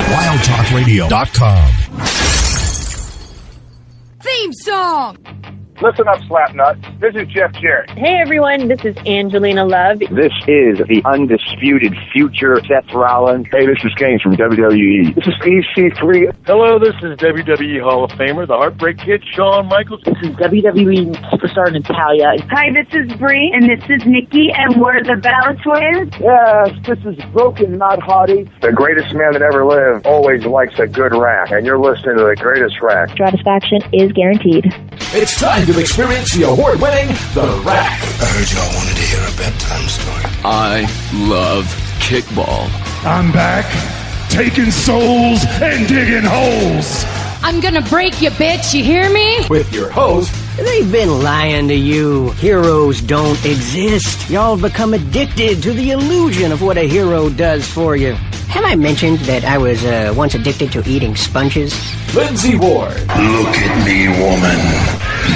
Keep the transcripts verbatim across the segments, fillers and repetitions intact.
wild talk radio dot com. Theme song! Listen up, Slapnuts. This is Jeff Jarrett. Hey, everyone. This is Angelina Love. This is the undisputed future Seth Rollins. Hey, this is Kane from W W E. This is E C three. Hello, this is W W E Hall of Famer, the Heartbreak Kid, Shawn Michaels. This is W W E superstar Natalia. Hi, this is Brie, and this is Nikki, and we're the Bella Twins. Yes, this is Broken Not Hottie. The greatest man that ever lived always likes a good rack, and you're listening to the greatest rack. Satisfaction is guaranteed. It's time to experience the award-winning The Rack. I heard y'all wanted to hear a bedtime story. I love kickball. I'm back, taking souls and digging holes. I'm gonna break you, bitch, you hear me? With your host, they've been lying to you. Heroes don't exist. Y'all become addicted to the illusion of what a hero does for you. Have I mentioned that I was uh, once addicted to eating sponges? Lindsay Ward. Look at me, woman.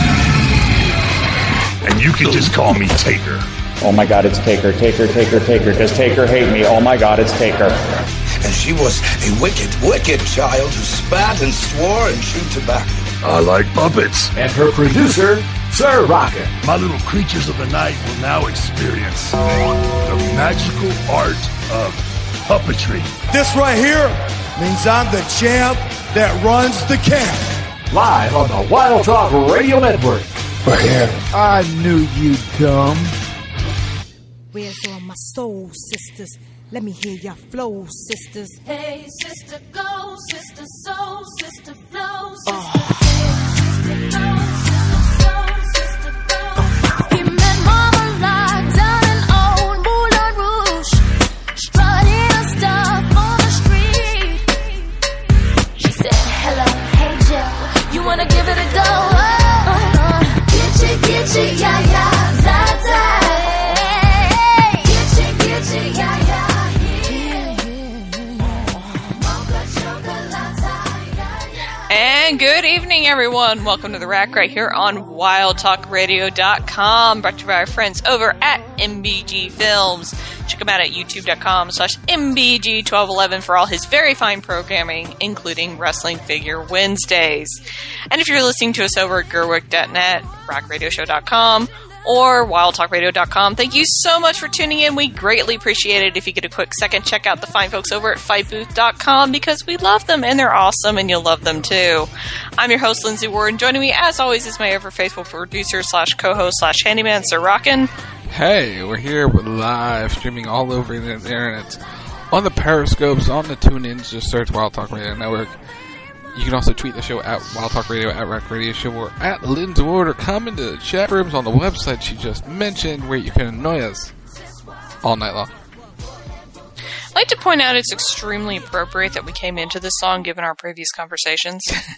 And you can just call me Taker. Oh my God, it's Taker, Taker, Taker, Taker. Does Taker hate me? Oh my God, it's Taker. And she was a wicked, wicked child who spat and swore and chewed tobacco. I like puppets. And her producer, Sir Rocket. My little creatures of the night will now experience the magical art of puppetry. This right here means I'm the champ that runs the camp. Live on the Wild Talk Radio Network. We're here. I knew you, dumb. Where's all my soul sisters? Let me hear your flow, sisters. Hey, sister, go, sister, soul, sister, flow, sister. Oh. Hey, sister, go, sister, soul, sister, go. He met Mama Live down in old Moulin Rouge, strutting her stuff on the street. She said, hello, hey, Joe, you wanna give it a go? Uh-huh. Get you, get you, yeah, yeah, za-za. And good evening, everyone. Welcome to The Rack right here on wild talk radio dot com, brought to you by our friends over at M B G Films. Check him out at youtube dot com slash M B G twelve eleven for all his very fine programming, including Wrestling Figure Wednesdays. And if you're listening to us over at gerwick dot net, rack radio show dot com, or wild talk radio dot com. Thank you so much for tuning in. We greatly appreciate it. If you get a quick second, check out the fine folks over at fight booth dot com because we love them and they're awesome and you'll love them too. I'm your host, Lindsay Ward, and joining me as always is my ever faithful producer slash co-host slash handyman, Sir Rockin'. Hey, we're here with live streaming all over the internet, on the Periscopes, on the TuneIns. Just search Wild Talk Radio Network. You can also tweet the show at Wild Talk Radio, at Rack Radio Show, or at Lindsay Ward, or come into the chat rooms on the website she just mentioned where you can annoy us all night long. I'd like to point out it's extremely appropriate that we came into this song given our previous conversations.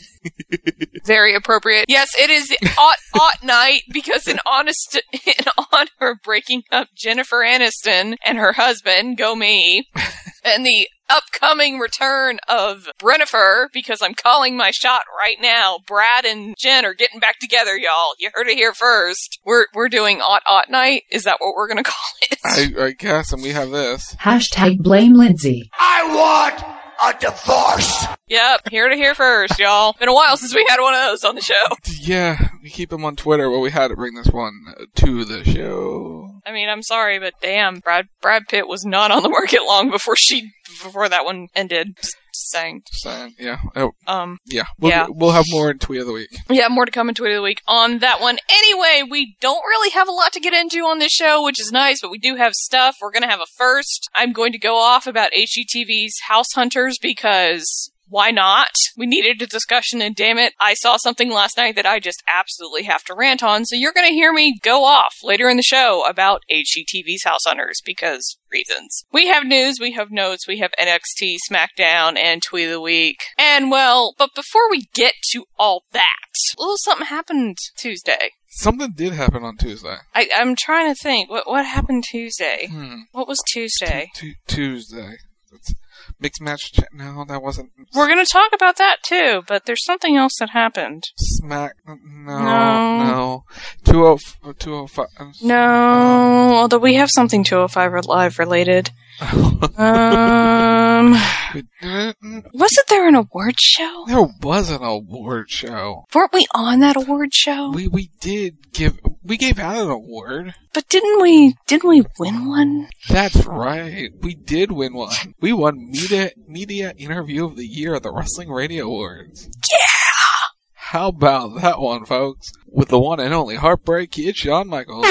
Very appropriate. Yes, it is the ought, ought night because in honest, in honor of breaking up Jennifer Aniston and her husband, go me, and the upcoming return of Brennifer, because I'm calling my shot right now. Brad and Jen are getting back together, y'all. You heard it here first. We're we're doing ought ought night. Is that what we're gonna call it? I, I guess, and we have this. Hashtag blame Lindsay. I want a divorce. Yep, here to hear first, y'all. Been a while since we had one of those on the show. Yeah, we keep them on Twitter, but we had to bring this one to the show. I mean, I'm sorry, but damn, Brad Brad Pitt was not on the market long before she before that one ended. Just saying. Just saying, yeah. Oh, um, yeah. We'll, yeah. We'll have more in Tweet of the Week. Yeah, more to come in Tweet of the Week on that one. Anyway, we don't really have a lot to get into on this show, which is nice, but we do have stuff. We're going to have a first. I'm going to go off about H G T V's House Hunters because why not? We needed a discussion, and damn it, I saw something last night that I just absolutely have to rant on, so you're going to hear me go off later in the show about H G T V's House Hunters, because reasons. We have news, we have notes, we have N X T, SmackDown, and Tweet of the Week. And, well, but before we get to all that, a little something happened Tuesday. Something did happen on Tuesday. I, I'm trying to think. What what happened Tuesday? Hmm. What was Tuesday? T- t- Tuesday. That's Mixed match. Ch- no, that wasn't. We're going to talk about that too, but there's something else that happened. Smack. No, No. no. two oh five. No, although we have something two oh five Live related. um, wasn't there an award show? There was an award show. Weren't we on that award show? We we did give we gave out an award. But didn't we didn't we win one? That's right. We did win one. We won media media interview of the year at the Wrestling Radio Awards. Yeah. How about that one, folks? With the one and only Heartbreak Kid, Shawn Michaels.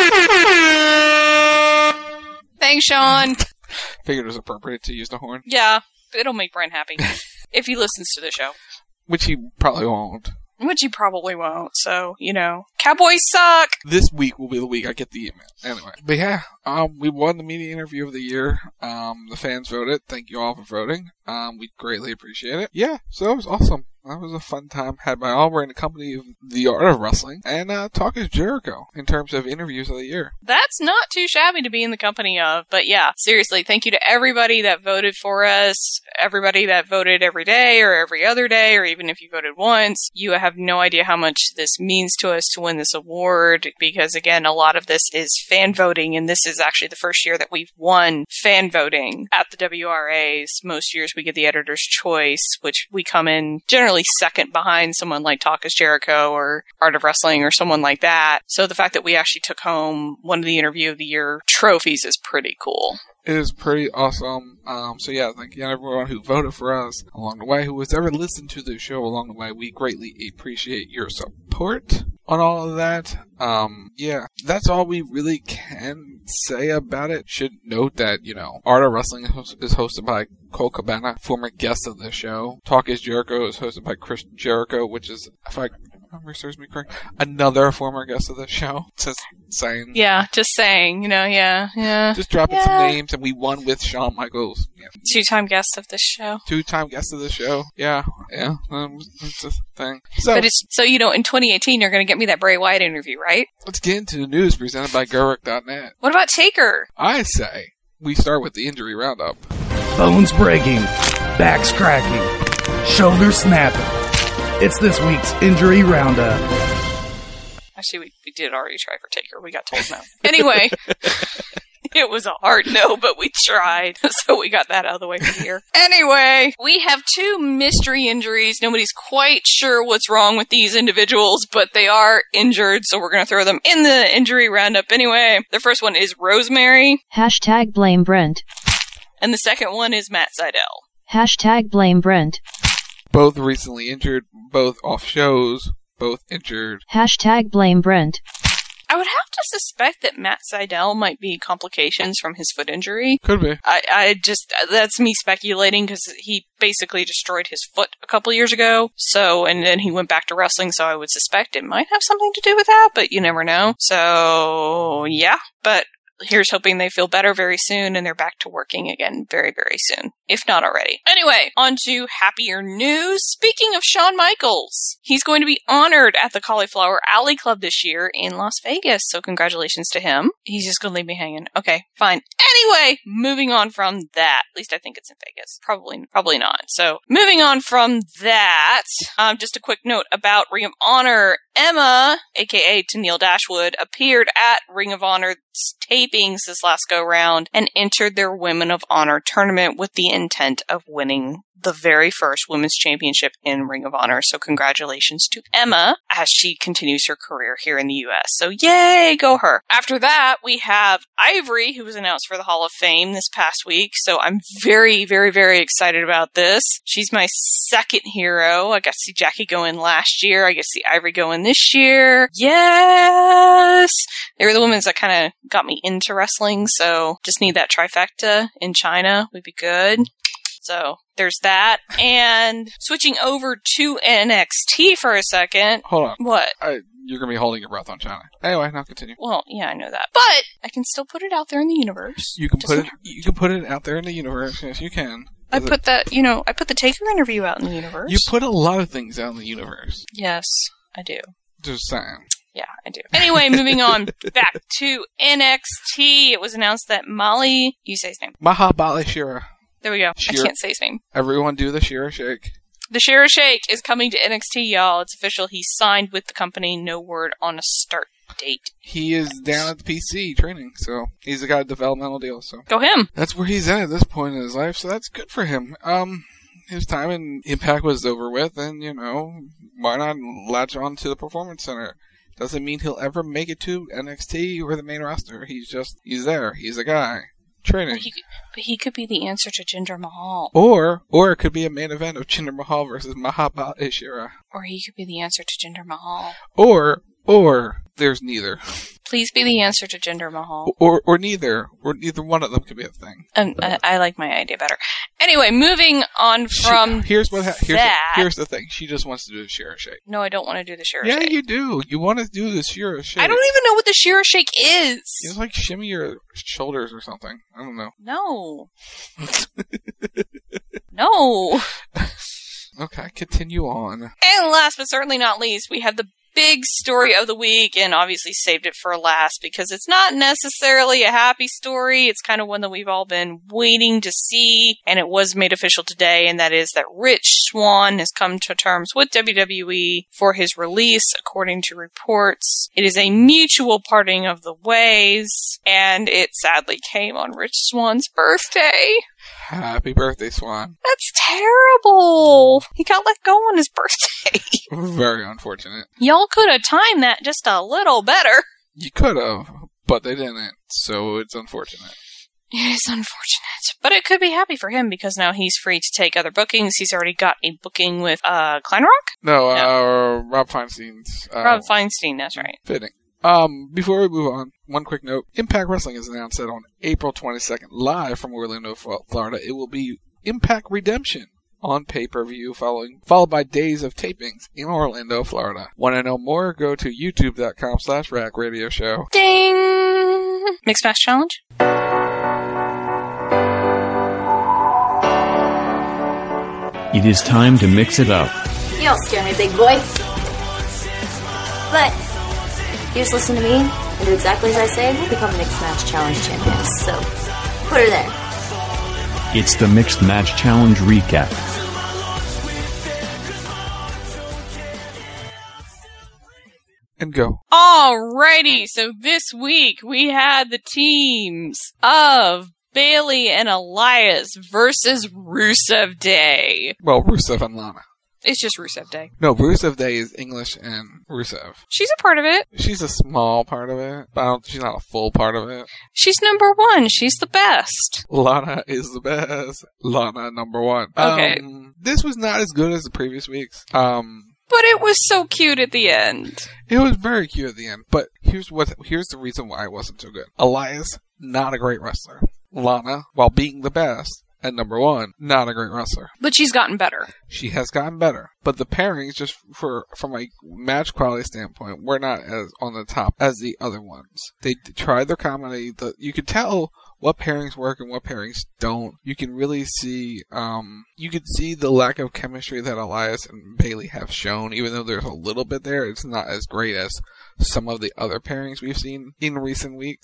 Thanks, Sean. Figured it was appropriate to use the horn. Yeah, it'll make Brian happy. If he listens to the show. Which he probably won't. Which he probably won't, so, you know. Cowboys suck! This week will be the week I get the email. Anyway. But yeah, um, we won the media interview of the year. Um, the fans voted. Thank you all for voting. Um, we greatly appreciate it. Yeah, so that was awesome. That was a fun time had by all. We're in the company of The Art of Wrestling and uh, Talk is Jericho in terms of interviews of the year. That's not too shabby to be in the company of, but yeah, seriously, thank you to everybody that voted for us, everybody that voted every day or every other day, or even if you voted once. You have no idea how much this means to us to win this award, because again, a lot of this is fan voting, and this is actually the first year that we've won fan voting at the W R As. Most years we get the editor's choice, which we come in generally second behind someone like Talk is Jericho or Art of Wrestling or someone like that. So the fact that we actually took home one of the Interview of the Year trophies is pretty cool. It is pretty awesome. Um, so yeah, thank you everyone who voted for us along the way, who has ever listened to the show along the way. We greatly appreciate your support on all of that. Um, yeah, that's all we really can say about it. Should note that, you know, Art of Wrestling is hosted by Cole Cabana, former guest of the show. Talk is Jericho is hosted by Chris Jericho, which is, if I remember serves me correct, another former guest of the show. Just saying. Yeah, just saying, you know, yeah, yeah. Just dropping yeah. some names, and we won with Shawn Michaels. Yeah. Two-time guest of this show. Two-time guest of the show. Yeah, yeah, um, it's a thing. So, but it's, so, you know, in twenty eighteen, you're going to get me that Bray Wyatt interview, right? Let's get into the news presented by Gerwick dot net. What about Taker? I say we start with the injury roundup. Bones breaking, backs cracking, shoulders snapping. It's this week's injury roundup. Actually, we, we did already try for Taker. We got told no. Anyway, it was a hard no, but we tried. So we got that out of the way from here. Anyway, we have two mystery injuries. Nobody's quite sure what's wrong with these individuals, but they are injured, so we're going to throw them in the injury roundup anyway. The first one is Rosemary. Hashtag blame Brent. And the second one is Matt Sydal. Hashtag blame Brent. Both recently injured, both off shows, both injured. Hashtag blame Brent. I would have to suspect that Matt Sydal might be complications from his foot injury. Could be. I, I just, that's me speculating because he basically destroyed his foot a couple years ago. So, and then he went back to wrestling, so I would suspect it might have something to do with that, but you never know. So, yeah, but here's hoping they feel better very soon and they're back to working again very, very soon, if not already. Anyway, on to happier news. Speaking of Shawn Michaels, he's going to be honored at the Cauliflower Alley Club this year in Las Vegas, so congratulations to him. He's just going to leave me hanging. Okay, fine. Anyway, moving on from that. At least I think it's in Vegas. Probably, probably not. So, moving on from that, um, just a quick note about Ring of Honor. Emma, aka Tennille Dashwood, appeared at Ring of Honor's tapings this last go round and entered their Women of Honor tournament with the intent of winning the very first women's championship in Ring of Honor. So congratulations to Emma as she continues her career here in the U S. So yay, go her. After that, we have Ivory, who was announced for the Hall of Fame this past week. So I'm very, very, very excited about this. She's my second hero. I got to see Jackie go in last year. I get to see Ivory go in this year. Yes! They were the women that kind of got me into wrestling. So just need that trifecta in China would be good. So there's that. And switching over to N X T for a second. Hold on. What? I, you're going to be holding your breath on China. Anyway, now continue. Well, yeah, I know that. But I can still put it out there in the universe. You can put it, you can put it out there in the universe. Yes, you can. I put that, you know, I put the Taker interview out in the universe. You put a lot of things out in the universe. Yes, I do. Just saying. Yeah, I do. Anyway, moving on back to N X T. It was announced that Molly, you say his name. Mahabali Shira. There we go. Sheer- I can't say his name. Everyone do the Shira Shake. The Shira Shake is coming to N X T, y'all. It's official. He's signed with the company. No word on a start date. He is down at the P C training, so he's got a developmental deal. So go him. That's where he's at at this point in his life, so that's good for him. Um, his time in Impact was over with, and you know, why not latch on to the Performance Center? Doesn't mean he'll ever make it to N X T or the main roster. He's just he's there. He's a guy training. But he, could, but he could be the answer to Jinder Mahal. Or or it could be a main event of Jinder Mahal versus Mahabhat Ishira. Or he could be the answer to Jinder Mahal. Or or there's neither. Please be the answer to Jinder Mahal. Or or neither. Or neither one of them could be a thing. Um, I, I like my idea better. Anyway, moving on from she, here's what ha- here's that. The, here's the thing. She just wants to do the Shira Shake. No, I don't want to do the Shira yeah, Shake. Yeah, you do. You want to do the Shira Shake. I don't even know what the Shira Shake is. It's like shimmy your shoulders or something. I don't know. No. No. Okay, continue on. And last but certainly not least, we have the big story of the week, and obviously saved it for last because it's not necessarily a happy story. It's kind of one that we've all been waiting to see, and it was made official today, and that is that Rich Swann has come to terms with W W E for his release, according to reports. It is a mutual parting of the ways, and it sadly came on Rich Swann's birthday. Happy birthday, Swan. That's terrible. He got let go on his birthday. Very unfortunate. Y'all could have timed that just a little better. You could have, but they didn't, so it's unfortunate. It is unfortunate. But it could be happy for him because now he's free to take other bookings. He's already got a booking with uh, Klein Rock? No, no. Uh, Rob Feinstein's. Uh, Rob Feinstein, that's right. Fitting. Um, before we move on, one quick note. Impact Wrestling has announced that on April twenty-second, live from Orlando, Florida, it will be Impact Redemption on pay-per-view, following followed by days of tapings in Orlando, Florida. Want to know more? Go to youtube.com slash rack radio show. Ding! Mixed Match Challenge? It is time to mix it up. You don't scare me, big boy. But you just listen to me and do exactly as I say, we'll become Mixed Match Challenge champions. So, put her there. It's the Mixed Match Challenge recap. And go. Alrighty, so this week we had the teams of Bayley and Elias versus Rusev Day. Well, Rusev and Lana. It's just Rusev Day. No, Rusev Day is English and Rusev. She's a part of it. She's a small part of it, but I don't, she's not a full part of it. She's number one. She's the best. Lana is the best. Lana, number one. Okay. Um, this was not as good as the previous weeks. Um... But it was so cute at the end. It was very cute at the end, but here's what here's the reason why it wasn't so good. Elias, not a great wrestler. Lana, while being the best, and number one, not a great wrestler. But she's gotten better. She has gotten better. But the pairings, just for from a match quality standpoint, were not as on the top as the other ones. They tried their comedy. The, you could tell what pairings work and what pairings don't. You can really see, um, you could see the lack of chemistry that Elias and Bayley have shown. Even though there's a little bit there, it's not as great as some of the other pairings we've seen in recent weeks.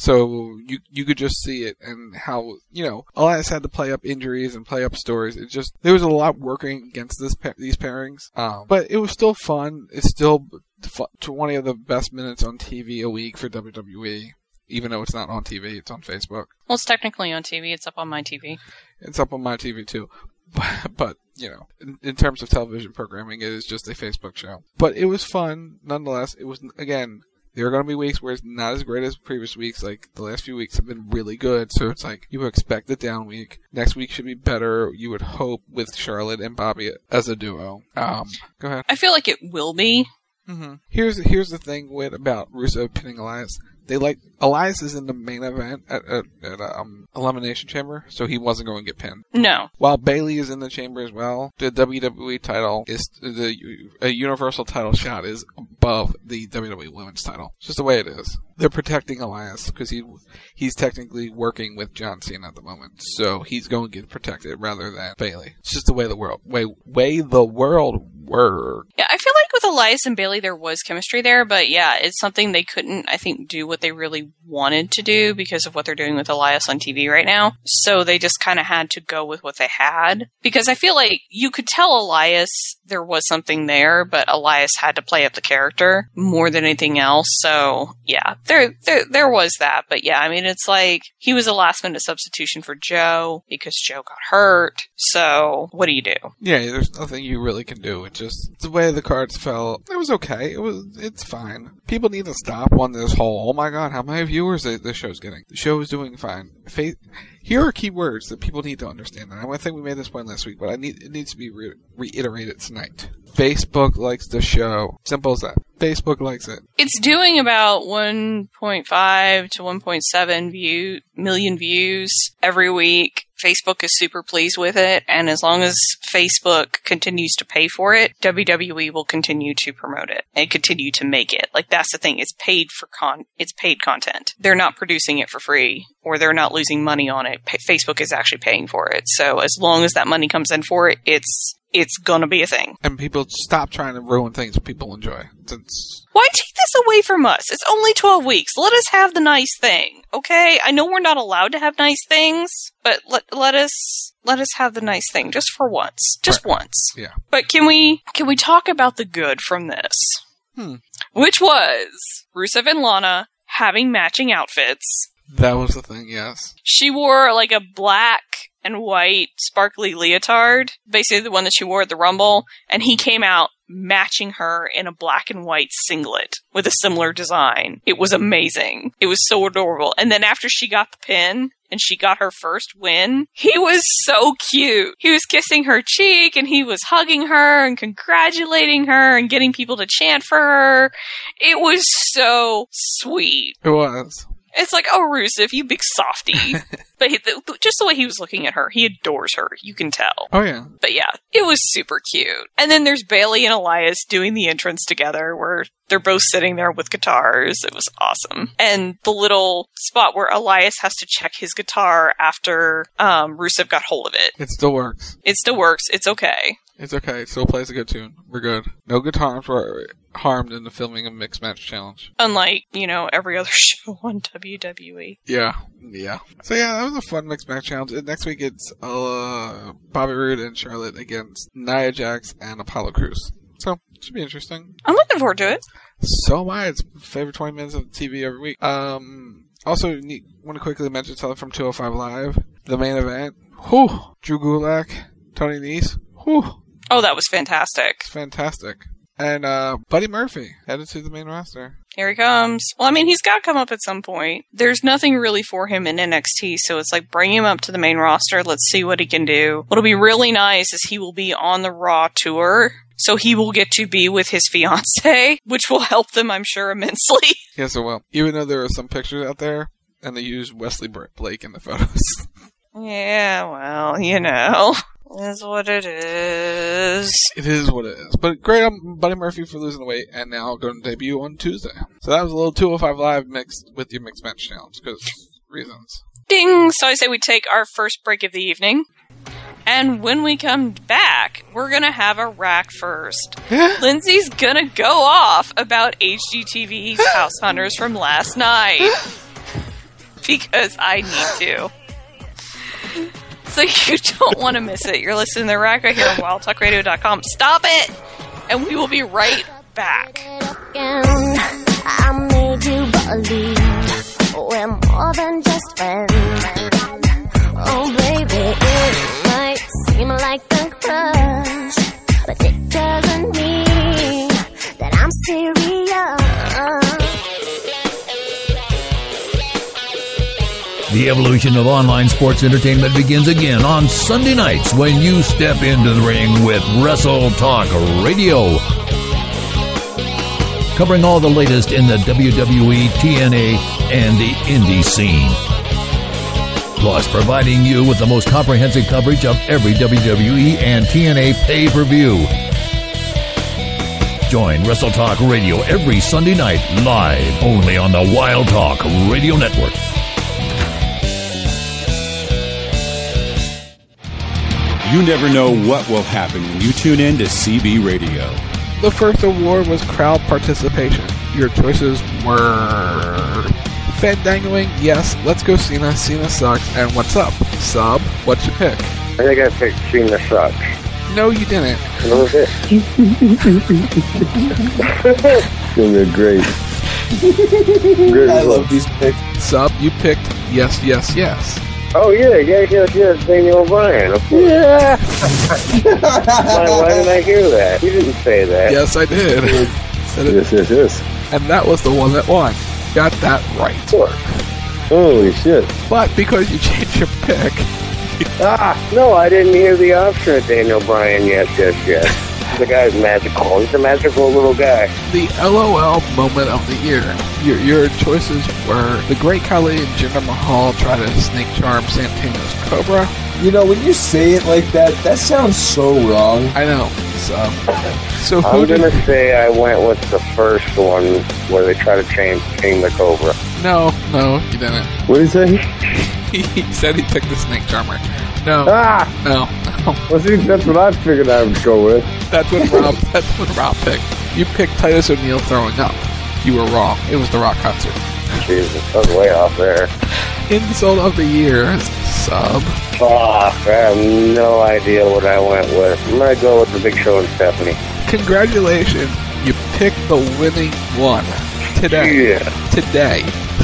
So you you could just see it and how, you know, Elias had to play up injuries and play up stories. It just, there was a lot working against this these pairings. Um, but it was still fun. It's still twenty of the best minutes on T V a week for W W E. Even though it's not on T V, it's on Facebook. Well, it's technically on T V. It's up on my T V. It's up on my T V too. But, but you know, in, in terms of television programming, it is just a Facebook show. But it was fun, nonetheless. It was, again, there are going to be weeks where it's not as great as previous weeks. Like, the last few weeks have been really good. So it's like, you would expect the down week. Next week should be better, you would hope, with Charlotte and Bobby as a duo. Um, go ahead. I feel like it will be. Mm-hmm. Here's, here's the thing with about Rusev pinning Elias. They like Elias is in the main event at, at, at um, Elimination Chamber, so he wasn't going to get pinned. No. While Bayley is in the chamber as well, the W W E title is the a Universal title shot is above the W W E Women's title. It's just the way it is. They're protecting Elias because he he's technically working with John Cena at the moment, so he's going to get protected rather than Bayley. It's just the way the world way way the world works. Yeah, I feel like with Elias and Bailey, there was chemistry there, but yeah, it's something they couldn't, I think, do what they really wanted to do because of what they're doing with Elias on T V right now. So they just kind of had to go with what they had. Because I feel like you could tell Elias there was something there, but Elias had to play up the character more than anything else. So yeah, there, there, there was that. But yeah, I mean, it's like he was a last minute substitution for Joe because Joe got hurt. So what do you do? Yeah, there's nothing you really can do. It just, the way the cards fell, it was okay. It was, it's fine. People need to stop on this whole, oh my god, how many viewers this show's getting? The show is doing fine. Fa- Here are key words that people need to understand. And I think we made this point last week, but I need, it needs to be re- reiterated tonight. Facebook likes the show. Simple as that. Facebook likes it. It's doing about one point five to one point seven view, million views every week. Facebook is super pleased with it, and as long as Facebook continues to pay for it, W W E will continue to promote it and continue to make it. Like, that's the thing. It's paid for con- it's paid content. They're not producing it for free, or they're not losing money on it. Pa- Facebook is actually paying for it. So as long as that money comes in for it, it's it's gonna be a thing. And people stop trying to ruin things people enjoy. It's... Why take this away from us? It's only twelve weeks. Let us have the nice thing, okay? I know we're not allowed to have nice things, but let let us let us have the nice thing just for once, just right. once. Yeah. But can we can we talk about the good from this? Hmm. Which was Rusev and Lana having matching outfits. That was the thing. Yes. She wore like a black and white sparkly leotard, basically the one that she wore at the Rumble, and he came out matching her in a black and white singlet with a similar design. It was amazing. It was so adorable. And then after she got the pin and she got her first win, he was so cute. He was kissing her cheek and he was hugging her and congratulating her and getting people to chant for her. It was so sweet. It was. It's like, oh, Rusev, you big softy. But he, the, just the way he was looking at her, he adores her. You can tell. Oh, yeah. But yeah, it was super cute. And then there's Bailey and Elias doing the entrance together where they're both sitting there with guitars. It was awesome. And the little spot where Elias has to check his guitar after um, Rusev got hold of it. It still works. It still works. It's okay. It's okay. It still plays a good tune. We're good. No guitars were harmed in the filming of Mixed Match Challenge. Unlike, you know, every other show on W W E. Yeah. Yeah. So yeah, that was a fun Mixed Match Challenge. Next week it's uh, Bobby Roode and Charlotte against Nia Jax and Apollo Crews. So, it should be interesting. I'm looking forward to it. So am I. It's my favorite twenty minutes of T V every week. Um, also, need, want to quickly mention something from two oh five Live. The main event. Whew. Drew Gulak, Tony Nese. Whew. Oh, that was fantastic. It's fantastic. And uh, Buddy Murphy headed to the main roster. Here he comes. Well, I mean, he's got to come up at some point. There's nothing really for him in N X T, so it's like, bring him up to the main roster. Let's see what he can do. What'll be really nice is he will be on the Raw tour, so he will get to be with his fiancée, which will help them, I'm sure, immensely. Yes, it will. Even though there are some pictures out there, and they use Wesley Blake in the photos. Yeah, well, you know. Is what it is. It is what it is. But great on Buddy Murphy for losing the weight, and now going to debut on Tuesday. So that was a little two oh five Live mixed with your Mixed Match Challenge, because reasons. Ding! So I say we take our first break of the evening, and when we come back, we're gonna have a rack first. Lindsay's gonna go off about H G T V's House Hunters from last night. Because I need to. So you don't want to miss it. You're listening to The Rack right here on wild talk radio dot com. Stop it! And we will be right back. I made you believe we're more than just friends. Oh, baby, it might seem like a crush, but it doesn't mean that I'm serious. The evolution of online sports entertainment begins again on Sunday nights when you step into the ring with Wrestle Talk Radio. Covering all the latest in the W W E, T N A, and the indie scene. Plus, providing you with the most comprehensive coverage of every W W E and T N A pay-per-view. Join Wrestle Talk Radio every Sunday night live only on the Wild Talk Radio Network. You never know what will happen when you tune in to C B Radio. The first award was crowd participation. Your choices were Fandangling, yes, Let's Go Cena, Cena Sucks, and What's Up? Sub, what'd you pick? I think I picked Cena Sucks. No, you didn't. What was it? They're great. great. I love these picks. Sub, you picked Yes, Yes, Yes. Oh, yeah, yeah, yeah, yeah, Daniel Bryan. Of course. Yeah. why, why did I hear that? You didn't say that. Yes, I did. Said it. Yes, yes, yes. And that was the one that won. Got that right. Holy shit. But because you changed your pick... ah, no, I didn't hear the option of Daniel Bryan. Yes, yes, yes. The guy's magical. He's a magical little guy. The LOL moment of the year. Your your choices were the Great Khali and Jinder Mahal try to snake charm Santino's Cobra. You know, when you say it like that, that sounds so wrong. I know. So, so who I'm did... gonna say I went with the first one where they try to change King the Cobra. No, no, you didn't. What did he say? He said he picked the snake charmer. No. Ah! No. no. Well, see, that's what I figured I would go with. That's what Rob. That's what Rob picked. You picked Titus O'Neil throwing up. You were wrong. It was the Rock concert. Jesus, I was way off there. Insult of the year, Sub. Fuck, I have no idea what I went with. I'm gonna go with the Big Show and Stephanie. Congratulations, you picked the winning one today. Yeah. Today.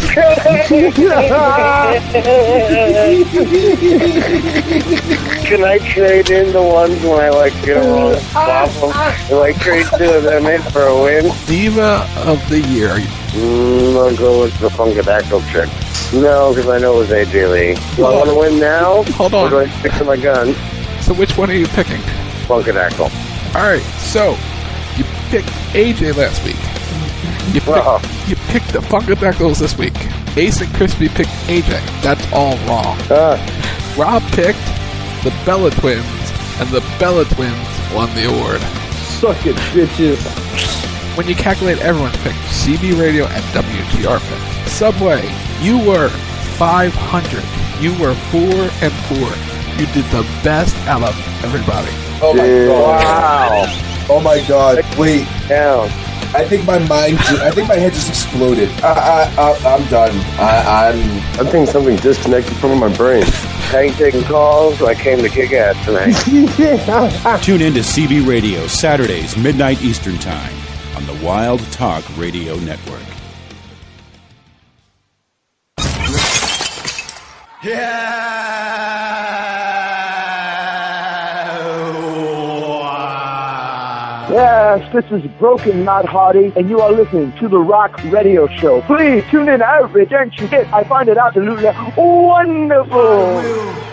Can I trade in the ones when I like get them wrong? Can I trade two of them in for a win? Diva of the year. Mm, I'll go with the Funkadactyl chick. No, because I know it was A J Lee. Do I want to win now? Hold on. Or do I stick to my gun? So which one are you picking? Funkadactyl. Alright, so you picked A J last week. You picked, uh-huh. you picked the Funkadactyls this week. Ace and Crispy picked A J. That's all wrong. Uh. Rob picked the Bella Twins, and the Bella Twins won the award. Suck it, bitches. When you calculate everyone's pick, C B Radio and W T R pick. Subway, you were five hundred. You were four and four. You did the best out of everybody. Oh my yeah. god! Wow. Oh my god! Wait, Down. I think my mind. Ju- I think my head just exploded. I, I, I, I'm done. I, I'm. I think something disconnected from my brain. I ain't taking calls. I came to kick ass tonight. Tune in to C B Radio Saturdays, midnight Eastern Time on the Wild Talk Radio Network. Yes, this is Broken Not Hardy, and you are listening to The Rock Radio Show. Please tune in every chance you get. I find it absolutely wonderful.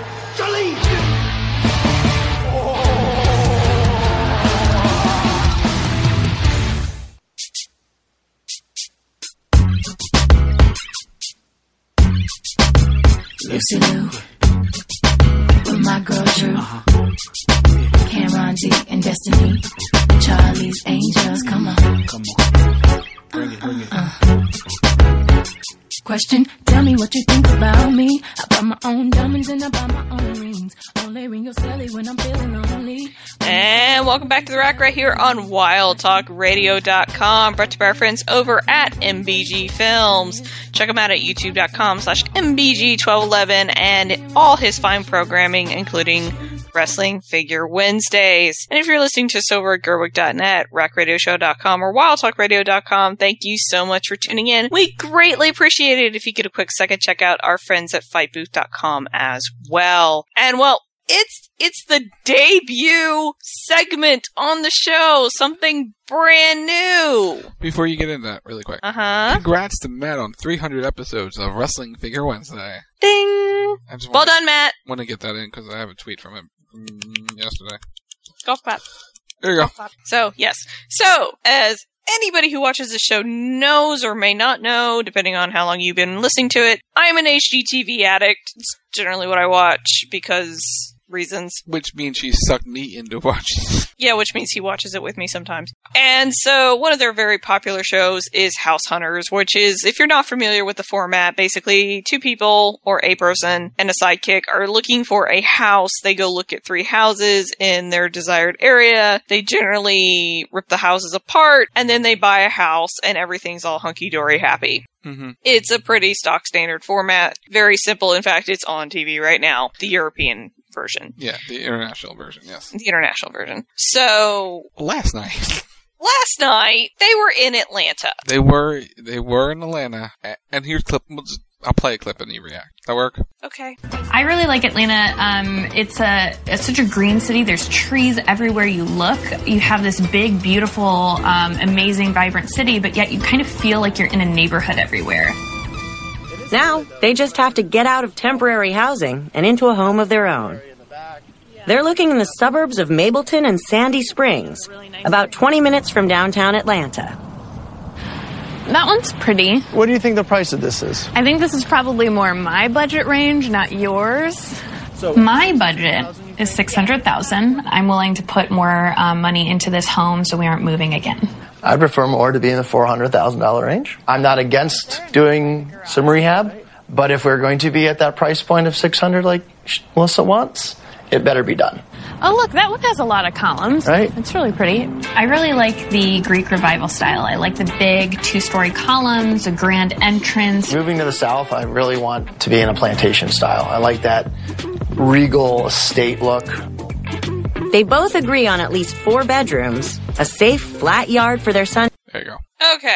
Lucy Lou, with my girl Drew, Cameron D and Destiny, Charlie's Angels, come on. Come on. Bring it, bring it. Uh, uh. Question, tell me what you think about me. I buy my own diamonds and I buy my own rings. Only ring your celly when I'm feeling lonely. And welcome back to the Rack right here on wild talk radio dot com, brought to you by our friends over at M B G Films. Check them out at youtube dot com slash M B G twelve eleven and all his fine programming, including Wrestling Figure Wednesdays. And if you're listening to us over at gerwig dot net, rack radio show dot com, or wild talk radio dot com, thank you so much for tuning in. We greatly appreciate it if you get a quick second, check out our friends at fight booth dot com as well. And well, It's it's the debut segment on the show. Something brand new. Before you get into that, really quick. Uh-huh. Congrats to Matt on three hundred episodes of Wrestling Figure Wednesday. Ding! Well done, Matt. I want to get that in because I have a tweet from him from yesterday. Golf clap. There you go. Clap. So, yes. So, as anybody who watches the show knows or may not know, depending on how long you've been listening to it, I am an H G T V addict. It's generally what I watch because reasons. Which means she sucked me into watching. Yeah, which means he watches it with me sometimes. And so one of their very popular shows is House Hunters, which is, if you're not familiar with the format, basically two people or a person and a sidekick are looking for a house. They go look at three houses in their desired area. They generally rip the houses apart, and then they buy a house, and everything's all hunky-dory happy. Mm-hmm. It's a pretty stock standard format. Very simple. In fact, it's on T V right now. The European version. Yeah, the international version, yes. The international version. So... Last night... Last night, they were in Atlanta. They were they were in Atlanta, and here's clip. I'll play a clip and you react. That work? Okay. I really like Atlanta. Um, it's a it's such a green city. There's trees everywhere you look. You have this big, beautiful, um, amazing, vibrant city, but yet you kind of feel like you're in a neighborhood everywhere. Now, they just have to get out of temporary housing and into a home of their own. They're looking in the suburbs of Mableton and Sandy Springs, about twenty minutes from downtown Atlanta. That one's pretty. What do you think the price of this is? I think this is probably more my budget range, not yours. So, my budget is six hundred thousand dollars. I'm willing to put more um, money into this home so we aren't moving again. I'd prefer more to be in the four hundred thousand dollars range. I'm not against doing some rehab, but if we're going to be at that price point of six hundred like Melissa wants, it better be done. Oh, look, that one has a lot of columns. Right. It's really pretty. I really like the Greek Revival style. I like the big two-story columns, a grand entrance. Moving to the south, I really want to be in a plantation style. I like that regal estate look. They both agree on at least four bedrooms, a safe, flat yard for their son. There you go. Okay.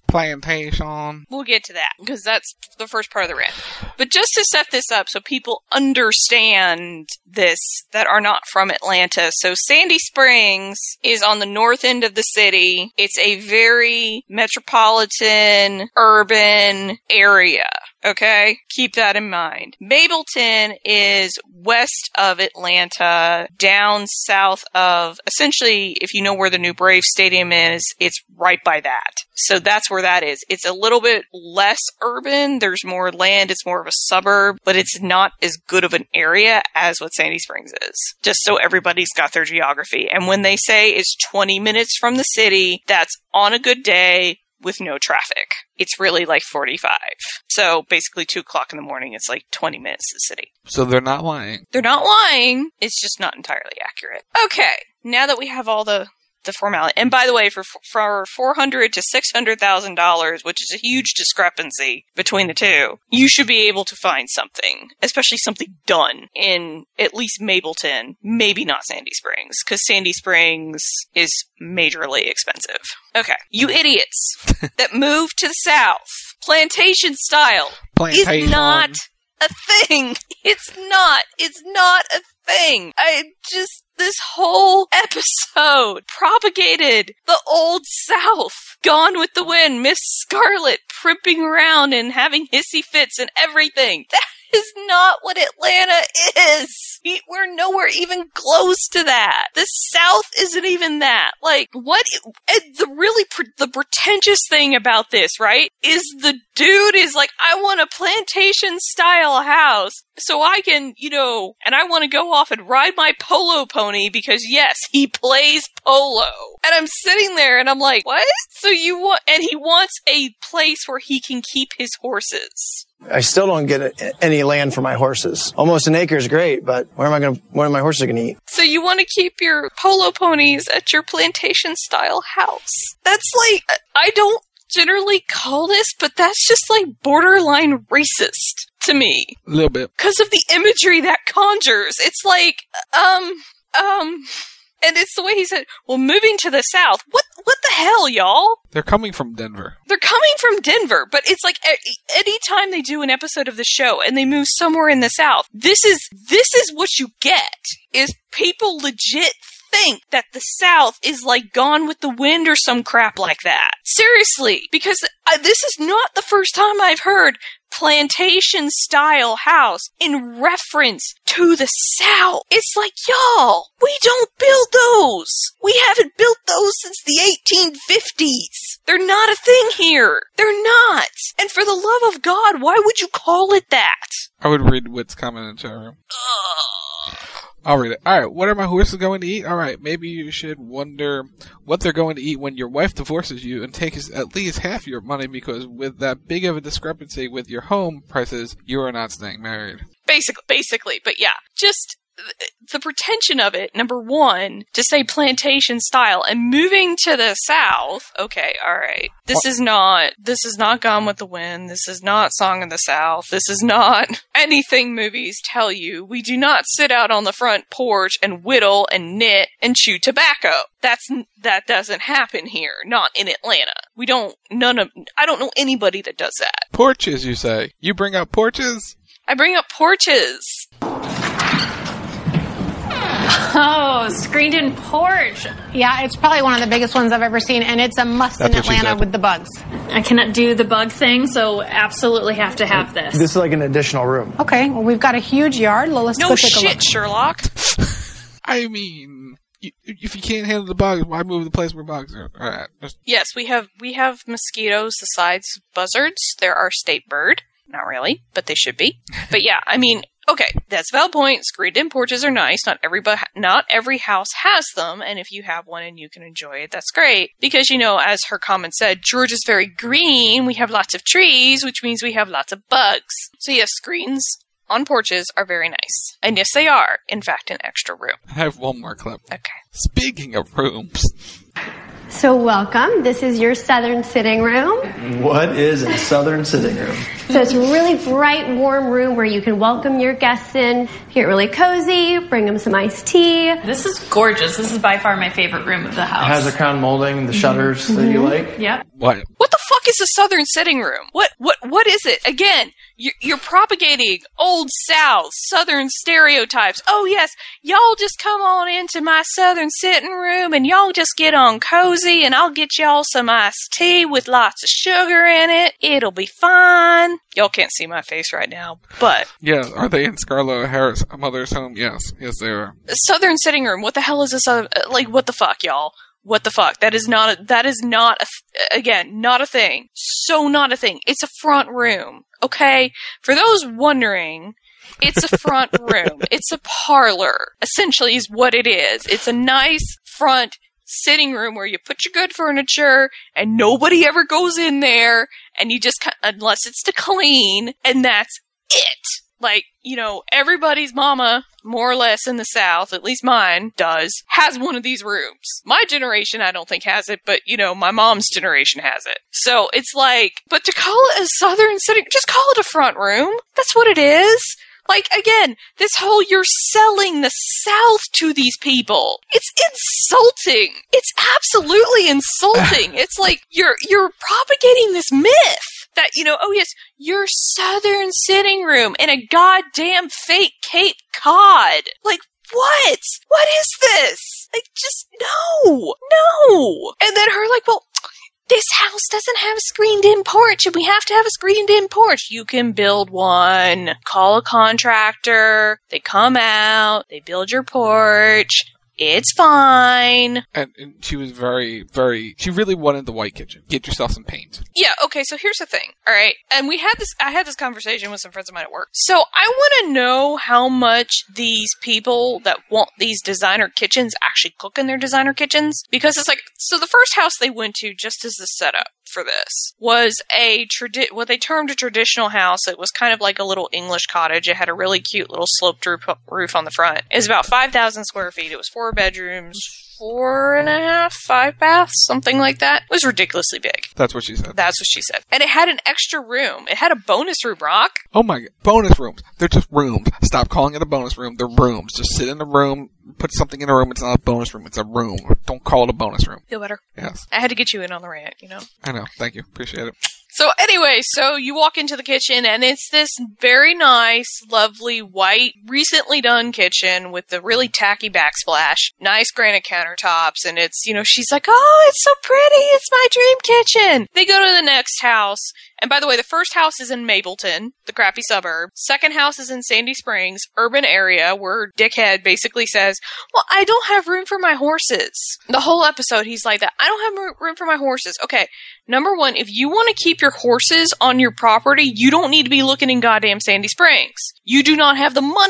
Plantation. We'll get to that, because that's the first part of the rant. But just to set this up so people understand this that are not from Atlanta. So Sandy Springs is on the north end of the city. It's a very metropolitan, urban area. Okay? Keep that in mind. Mableton is west of Atlanta, down south of, essentially, if you know where the new Braves Stadium is, it's right by that. So that's where that is. It's a little bit less urban. There's more land. It's more of a suburb, but it's not as good of an area as what Sandy Springs is. Just so everybody's got their geography. And when they say it's twenty minutes from the city, that's on a good day with no traffic. It's really like forty-five. So basically two o'clock in the morning, it's like twenty minutes to the city. So they're not lying. They're not lying. It's just not entirely accurate. Okay. Now that we have all the the formality. And by the way, for for four hundred to six hundred thousand dollars, which is a huge discrepancy between the two, you should be able to find something, especially something done in at least Mableton, maybe not Sandy Springs, because Sandy Springs is majorly expensive. Okay, you idiots that moved to the South, plantation style Plantation. is not a thing. It's not. It's not a thing. I just. This whole episode propagated the Old South. Gone with the Wind, Miss Scarlet primping around and having hissy fits and everything. That is not what Atlanta is. We, we're nowhere even close to that. The South isn't even that. Like, what? And the really pre- the pretentious thing about this, right, is the dude is like, I want a plantation style house so I can, you know, and I want to go off and ride my polo pony because yes, he plays polo. And I'm sitting there and I'm like, what? So you want, and he wants a place where he can keep his horses. I still don't get any land for my horses. Almost an acre is great, but where am I going to, what are my horses going to eat? So you want to keep your polo ponies at your plantation style house. That's like, I don't generally call this, but that's just like borderline racist to me. A little bit. Because of the imagery that conjures. It's like, um, um... And it's the way he said, well, moving to the South. What What the hell, y'all? They're coming from Denver. They're coming from Denver, but it's like any time they do an episode of the show and they move somewhere in the South, this is this is what you get, is people legit think that the South is like Gone with the Wind or some crap like that. Seriously, because I, this is not the first time I've heard plantation-style house in reference to the South. It's like, y'all, we don't build those. We haven't built those since the eighteen fifties. They're not a thing here. They're not. And for the love of God, why would you call it that? I would read what's coming in the chat room. I'll read it. All right, what are my horses going to eat? All right, maybe you should wonder what they're going to eat when your wife divorces you and takes at least half your money, because with that big of a discrepancy with your home prices, you are not staying married. Basically, basically, but yeah, just the pretension of it, number one, to say plantation style and moving to the South. Okay, all right. This is not, this is not Gone with the Wind. This is not Song of the South. This is not anything movies tell you. We do not sit out on the front porch and whittle and knit and chew tobacco. That's, that doesn't happen here. Not in Atlanta. We don't, none of, I don't know anybody that does that. Porches, you say? You bring up porches? I bring up porches. Oh, screened-in porch. Yeah, it's probably one of the biggest ones I've ever seen, and it's a must That's in Atlanta with the bugs. I cannot do the bug thing, so absolutely have to have this. This is like an additional room. Okay, well, we've got a huge yard. Well, let's No go take a shit, look. Sherlock. I mean, you, if you can't handle the bugs, why move the place where bugs are? All right. Just... Yes, we have we have mosquitoes the size of buzzards. They're our state bird. Not really, but they should be. But yeah, I mean, okay, that's a valid point. Screened-in porches are nice. Not every, not every house has them, and if you have one and you can enjoy it, that's great. Because, you know, as her comment said, Georgia's very green. We have lots of trees, which means we have lots of bugs. So yes, screens on porches are very nice. And yes, they are, in fact, an extra room. I have one more clip. Okay. Speaking of rooms... So welcome. This is your southern sitting room. What is a southern sitting room? So it's a really bright, warm room where you can welcome your guests in, get really cozy, bring them some iced tea. This is gorgeous. This is by far my favorite room of the house. It has the crown molding, the shutters mm-hmm. that you like. Yep. What? What the fuck is a southern sitting room? What? What? What is it? Again, you're, you're propagating old South, southern stereotypes. Oh yes, y'all just come on into my southern sitting room and y'all just get on cozy and I'll get y'all some iced tea with lots of sugar in it. It'll be fine. Y'all can't see my face right now, but... Yeah, are they in Scarlett O'Hara's mother's home? Yes. Yes, they are. Southern sitting room. What the hell is this? Other, like, what the fuck, y'all? What the fuck? That is not a, that is not a, again, not a thing. So not a thing. It's a front room. Okay? For those wondering, it's a front room. It's a parlor. Essentially is what it is. It's a nice front sitting room where you put your good furniture and nobody ever goes in there and you just, unless it's to clean, and that's it. Like, you know, everybody's mama, more or less in the South, at least mine does, has one of these rooms. My generation, I don't think has it, but, you know, my mom's generation has it. So it's like, but to call it a southern sitting, just call it a front room. That's what it is. Like, again, this whole you're selling the South to these people. It's insulting. It's absolutely insulting. It's like you're you're propagating this myth that, you know, oh yes, your southern sitting room in a goddamn fake Cape Cod. Like, what? What is this? Like, just, no. No. And then her like, well, this house doesn't have a screened-in porch, and we have to have a screened-in porch. You can build one. Call a contractor. They come out. They build your porch. It's fine. And, and she was very, very, she really wanted the white kitchen. Get yourself some paint. Yeah, okay, so here's the thing, alright? And we had this, I had this conversation with some friends of mine at work. So I want to know how much these people that want these designer kitchens actually cook in their designer kitchens. Because it's like, so the first house they went to, just as the setup for this, was a tradi- what they termed a traditional house. It was kind of like a little English cottage. It had a really cute little sloped roof, roof on the front. It was about five thousand square feet. It was four bedrooms, four and a half, five baths, something like that. It was ridiculously big. That's what she said. That's what she said. And it had an extra room. It had a bonus room, Rock. Oh my god. Bonus rooms. They're just rooms. Stop calling it a bonus room. They're rooms. Just sit in a room, put something in a room. It's not a bonus room. It's a room. Don't call it a bonus room. Feel better? Yes. I had to get you in on the rant, you know? I know. Thank you. Appreciate it. So anyway, so you walk into the kitchen and it's this very nice, lovely, white, recently done kitchen with the really tacky backsplash, nice granite countertops, and it's, you know, she's like, oh, it's so pretty, it's my dream kitchen. They go to the next house, and by the way, the first house is in Mableton, the crappy suburb. Second house is in Sandy Springs, urban area, where Dickhead basically says, well, I don't have room for my horses. The whole episode, he's like that, I don't have room for my horses. Okay, number one, if you want to keep your horses on your property, you don't need to be looking in goddamn Sandy Springs. You do not have the money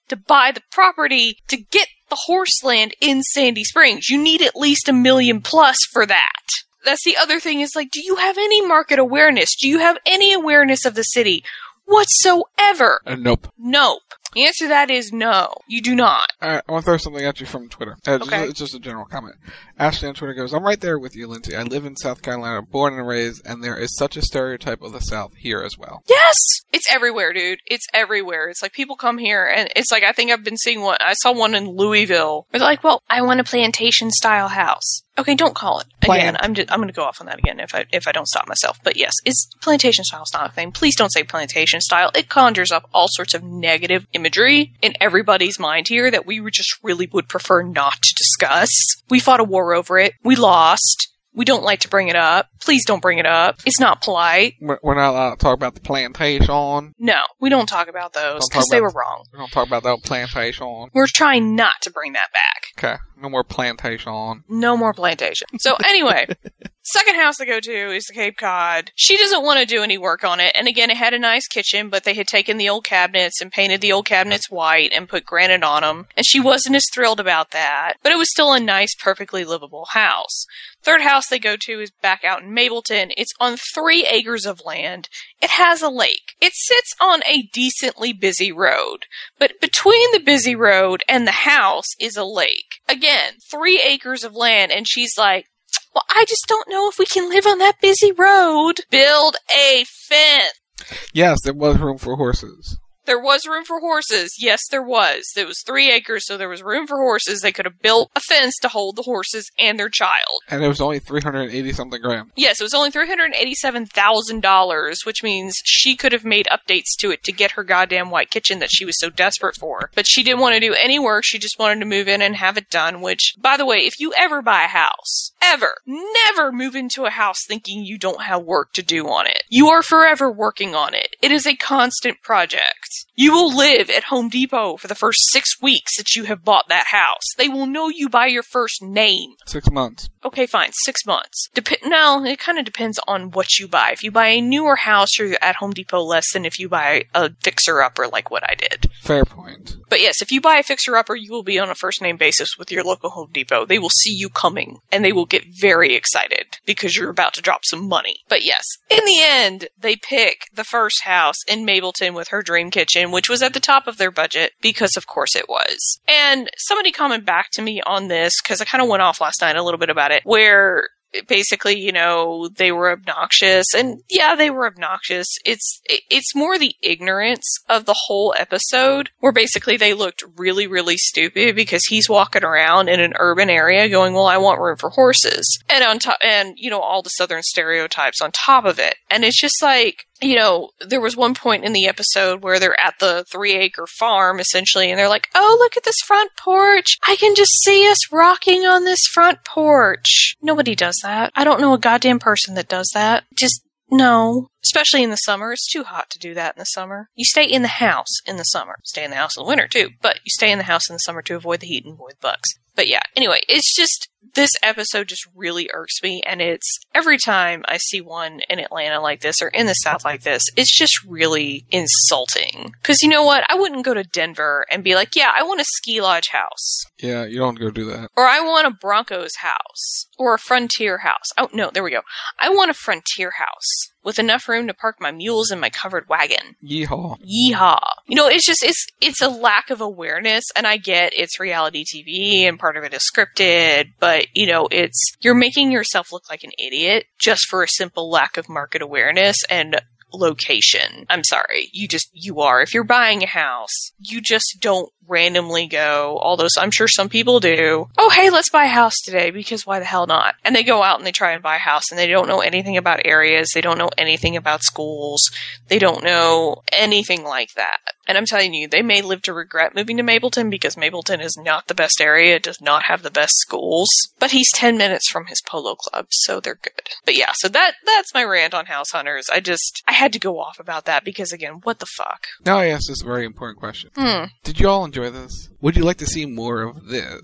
to buy the property to get the horse land in Sandy Springs. You need at least a million plus for that. That's the other thing is like, do you have any market awareness? Do you have any awareness of the city whatsoever? Uh, nope. Nope. The answer to that is no. You do not. Alright, I want to throw something at you from Twitter. Uh, Okay. It's just a general comment. Ashley on Twitter goes, I'm right there with you, Lindsay. I live in South Carolina, born and raised, and there is such a stereotype of the South here as well. Yes! It's everywhere, dude. It's everywhere. It's like people come here and it's like, I think I've been seeing one, I saw one in Louisville. Where they're like, well, I want a plantation style house. Okay, don't call it. Again, Plant. I'm just, I'm going to go off on that again if I if I don't stop myself. But yes, it's plantation style is not a thing. Please don't say plantation style. It conjures up all sorts of negative imagery in everybody's mind here that we would just really would prefer not to discuss. We fought a war over it. We lost. We don't like to bring it up. Please don't bring it up. It's not polite. We're we're not allowed to talk about the plantation. No, we don't talk about those Don't talk because they were about- wrong. We don't talk about that plantation. We're trying not to bring that back. Okay, no more plantation. No more plantation. So anyway, second house to go to is the Cape Cod. She doesn't want to do any work on it. And again, it had a nice kitchen, but they had taken the old cabinets and painted the old cabinets white and put granite on them. And she wasn't as thrilled about that. But it was still a nice, perfectly livable house. Third house they go to is back out in Mableton. It's on three acres of land. It has a lake. It sits on a decently busy road. But between the busy road and the house is a lake. Again, three acres of land, and she's like, well, I just don't know if we can live on that busy road. Build a fence. Yes, there was room for horses. There was room for horses. Yes, there was. It was three acres, so there was room for horses. They could have built a fence to hold the horses and their child. And it was only three hundred eighty something grand. Yes, it was only three hundred eighty-seven thousand dollars, which means she could have made updates to it to get her goddamn white kitchen that she was so desperate for. But she didn't want to do any work. She just wanted to move in and have it done, which, by the way, if you ever buy a house, ever, never move into a house thinking you don't have work to do on it. You are forever working on it. It is a constant project. You will live at Home Depot for the first six weeks that you have bought that house. They will know you by your first name. Six months. Okay, fine, six months. Dep- no, it kind of depends on what you buy. If you buy a newer house, you're at Home Depot less than if you buy a fixer-upper like what I did. Fair point. But yes, if you buy a fixer-upper, you will be on a first-name basis with your local Home Depot. They will see you coming, and they will get very excited because you're about to drop some money. But yes, in the end, they pick the first house in Mableton with her dream kitchen, which was at the top of their budget, because of course it was. And somebody commented back to me on this, because I kind of went off last night a little bit about it, where basically, you know, they were obnoxious, and yeah, they were obnoxious. It's it's more the ignorance of the whole episode, where basically they looked really, really stupid because he's walking around in an urban area going, well, I want room for horses. And on top, and, you know, all the Southern stereotypes on top of it. And it's just like, you know, there was one point in the episode where they're at the three acre farm, essentially, and they're like, oh, look at this front porch. I can just see us rocking on this front porch. Nobody does that. I don't know a goddamn person that does that. Just, no. Especially in the summer. It's too hot to do that in the summer. You stay in the house in the summer. Stay in the house in the winter, too. But you stay in the house in the summer to avoid the heat and avoid bugs. But yeah, anyway, it's just, this episode just really irks me, and it's, every time I see one in Atlanta like this, or in the South like this, it's just really insulting. Because you know what? I wouldn't go to Denver and be like, yeah, I want a ski lodge house. Yeah, you don't go do that. Or I want a Broncos house. Or a Frontier house. Oh, no, there we go. I want a Frontier house with enough room to park my mules in my covered wagon. Yeehaw. Yeehaw. You know, it's just, it's it's a lack of awareness, and I get it's reality T V, and part of it is scripted, but, you know, it's, you're making yourself look like an idiot just for a simple lack of market awareness and location. I'm sorry. You just, you are. If you're buying a house, you just don't randomly go, although I'm sure some people do, oh, hey, let's buy a house today, because why the hell not? And they go out and they try and buy a house, and they don't know anything about areas. They don't know anything about schools. They don't know anything like that. And I'm telling you, they may live to regret moving to Mableton, because Mableton is not the best area. It does not have the best schools. But he's ten minutes from his polo club, so they're good. But yeah, so that that's my rant on House Hunters. I just, I had to go off about that, because again, what the fuck? Now I ask this very important question. Hmm. Did you all enjoy this? Would you like to see more of this?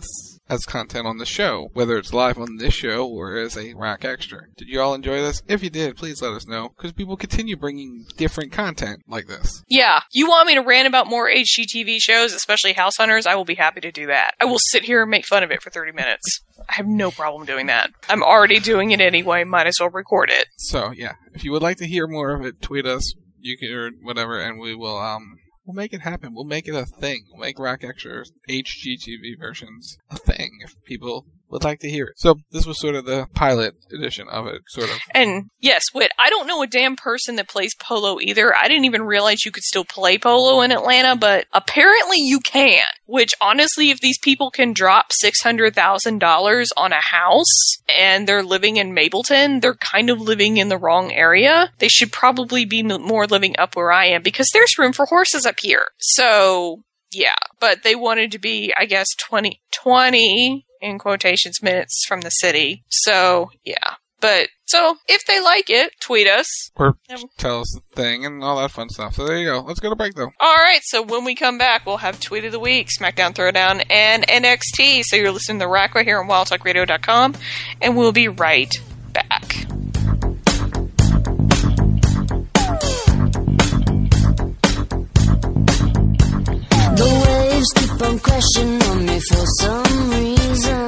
as content on the show, whether it's live on this show or as a Rack Extra. Did you all enjoy this? If you did, please let us know, because we will continue bringing different content like this. Yeah, you want me to rant about more H G T V shows, especially House Hunters, I will be happy to do that. I will sit here and make fun of it for thirty minutes. I have no problem doing that. I'm already doing it anyway, might as well record it. So, yeah, if you would like to hear more of it, tweet us, you can, or whatever, and we will, um... We'll make it happen. We'll make it a thing. We'll make Rack Extra H G T V versions a thing if people would like to hear it. So this was sort of the pilot edition of it, sort of. And yes, Whit, I don't know a damn person that plays polo either. I didn't even realize you could still play polo in Atlanta, but apparently you can. Which, honestly, if these people can drop six hundred thousand dollars on a house and they're living in Mableton, they're kind of living in the wrong area. They should probably be more living up where I am, because there's room for horses up here. So, yeah. But they wanted to be, I guess, twenty, twenty in quotations minutes from the city. So, yeah. But, so, if they like it, tweet us. Or tell us the thing and all that fun stuff. So there you go. Let's go to break, though. Alright, so when we come back, we'll have Tweet of the Week, SmackDown Throwdown, and N X T. So you're listening to The Rack right here on wild talk radio dot com, and we'll be right back. The waves keep on crashing on me for some reason,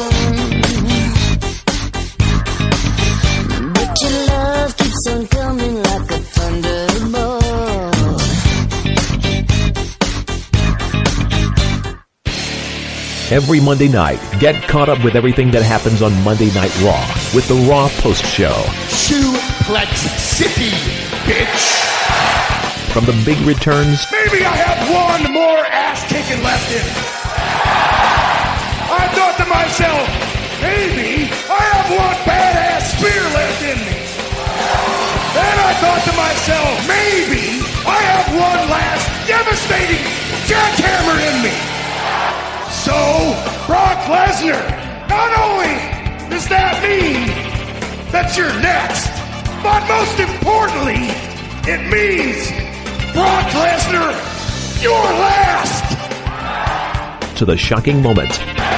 but your love keeps on coming like a thunderbolt. Every Monday night, get caught up with everything that happens on Monday Night Raw with the Raw Post Show. Suplex City, bitch! From the big returns... Maybe I have one more ass-kicking left in me. I thought to myself, maybe I have one badass spear left in me. Then I thought to myself, maybe I have one last devastating jackhammer in me. So, Brock Lesnar, not only does that mean that you're next, but most importantly, it means Brock Lesnar, you're last! To the shocking moment.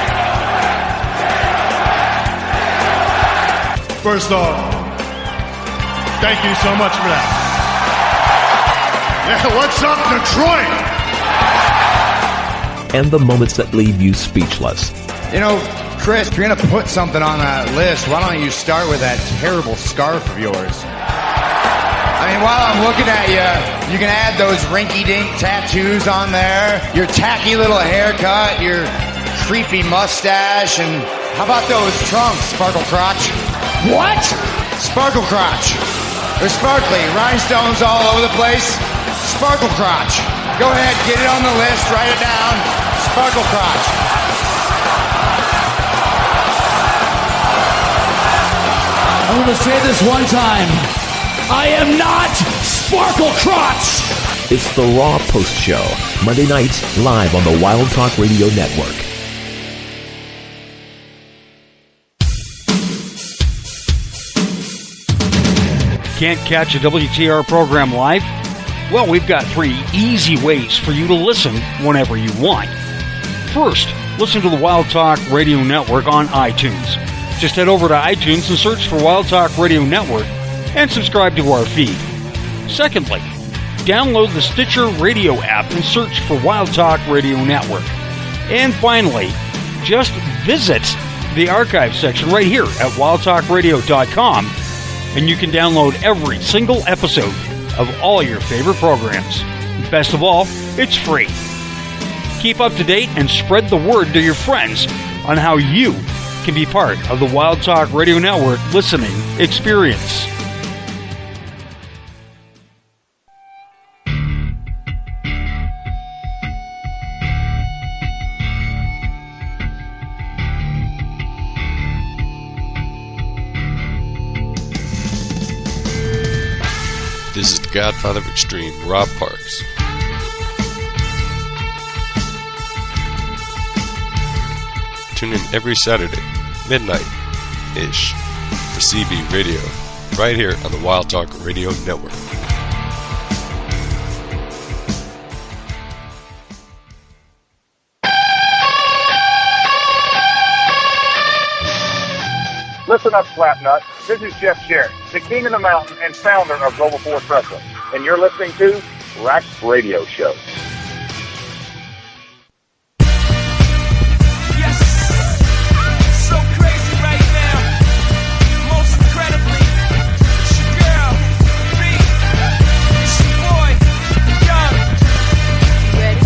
First off, thank you so much for that. Yeah, what's up, Detroit? And the moments that leave you speechless. You know, Chris, if you're going to put something on that list, why don't you start with that terrible scarf of yours? I mean, while I'm looking at you, you can add those rinky-dink tattoos on there, your tacky little haircut, your creepy mustache, and how about those trunks, Sparkle Crotch? What? Sparkle Crotch. They're sparkly, rhinestones all over the place. Sparkle Crotch. Go ahead, get it on the list, write it down. Sparkle Crotch. I'm going to say this one time. I am not Sparkle Crotch! It's the Raw Post Show, Monday nights, live on the Wild Talk Radio Network. Can't catch a W T R program live? Well, we've got three easy ways for you to listen whenever you want. First, listen to the Wild Talk Radio Network on iTunes. Just head over to iTunes and search for Wild Talk Radio Network and subscribe to our feed. Secondly, download the Stitcher Radio app and search for Wild Talk Radio Network. And finally, just visit the archive section right here at wild talk radio dot com, and you can download every single episode of all your favorite programs. Best of all, it's free. Keep up to date and spread the word to your friends on how you can be part of the Wild Talk Radio Network listening experience. This is the Godfather of Extreme, Rob Parks. Tune in every Saturday, midnight-ish, for C B Radio, right here on the Wild Talk Radio Network. Listen up, Slapnut. This is Jeff Jarrett, the king of the mountain and founder of Global Force Wrestling. And you're listening to Rack Radio Show. So crazy right now. Most incredibly, it's your girl, B. It's your boy, Young. Ready?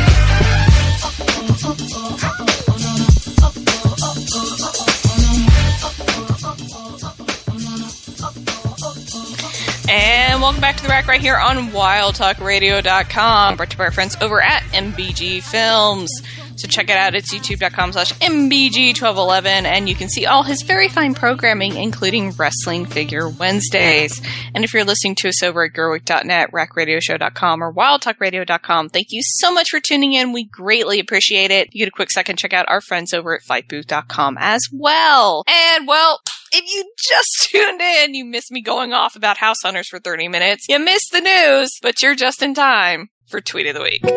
And welcome back to the Rack right here on wild talk radio dot com, brought to you by our friends over at M B G Films. So check it out. It's youtube.com slash MBG1211, and you can see all his very fine programming, including Wrestling Figure Wednesdays. And if you're listening to us over at Gerwick dot net, rack radio show dot com, or wild talk radio dot com, thank you so much for tuning in. We greatly appreciate it. You get a quick second, check out our friends over at fight booth dot com as well. And, well, if you just tuned in, you missed me going off about House Hunters for thirty minutes. You missed the news, but you're just in time for Tweet of the Week.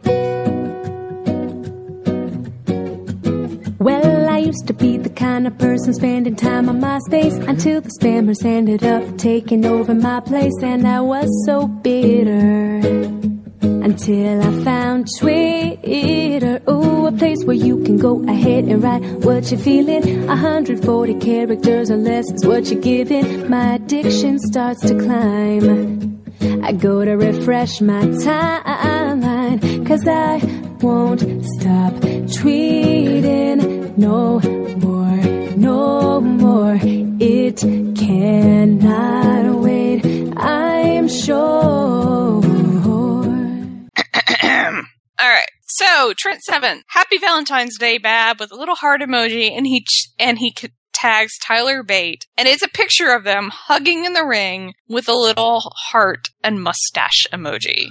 Well, I used to be the kind of person spending time on MySpace until the spammers ended up taking over my place, and I was so bitter until I found Twitter. Ooh, a place where you can go ahead and write what you're feeling. one hundred forty characters or less is what you're giving. My addiction starts to climb. I go to refresh my timeline, 'cause I won't stop tweeting no more, no more. It cannot wait, I'm sure. Alright, so, Trent seven, Happy Valentine's Day, Bab, with a little heart emoji, and he ch- and he c- tags Tyler Bate, and it's a picture of them hugging in the ring with a little heart and mustache emoji.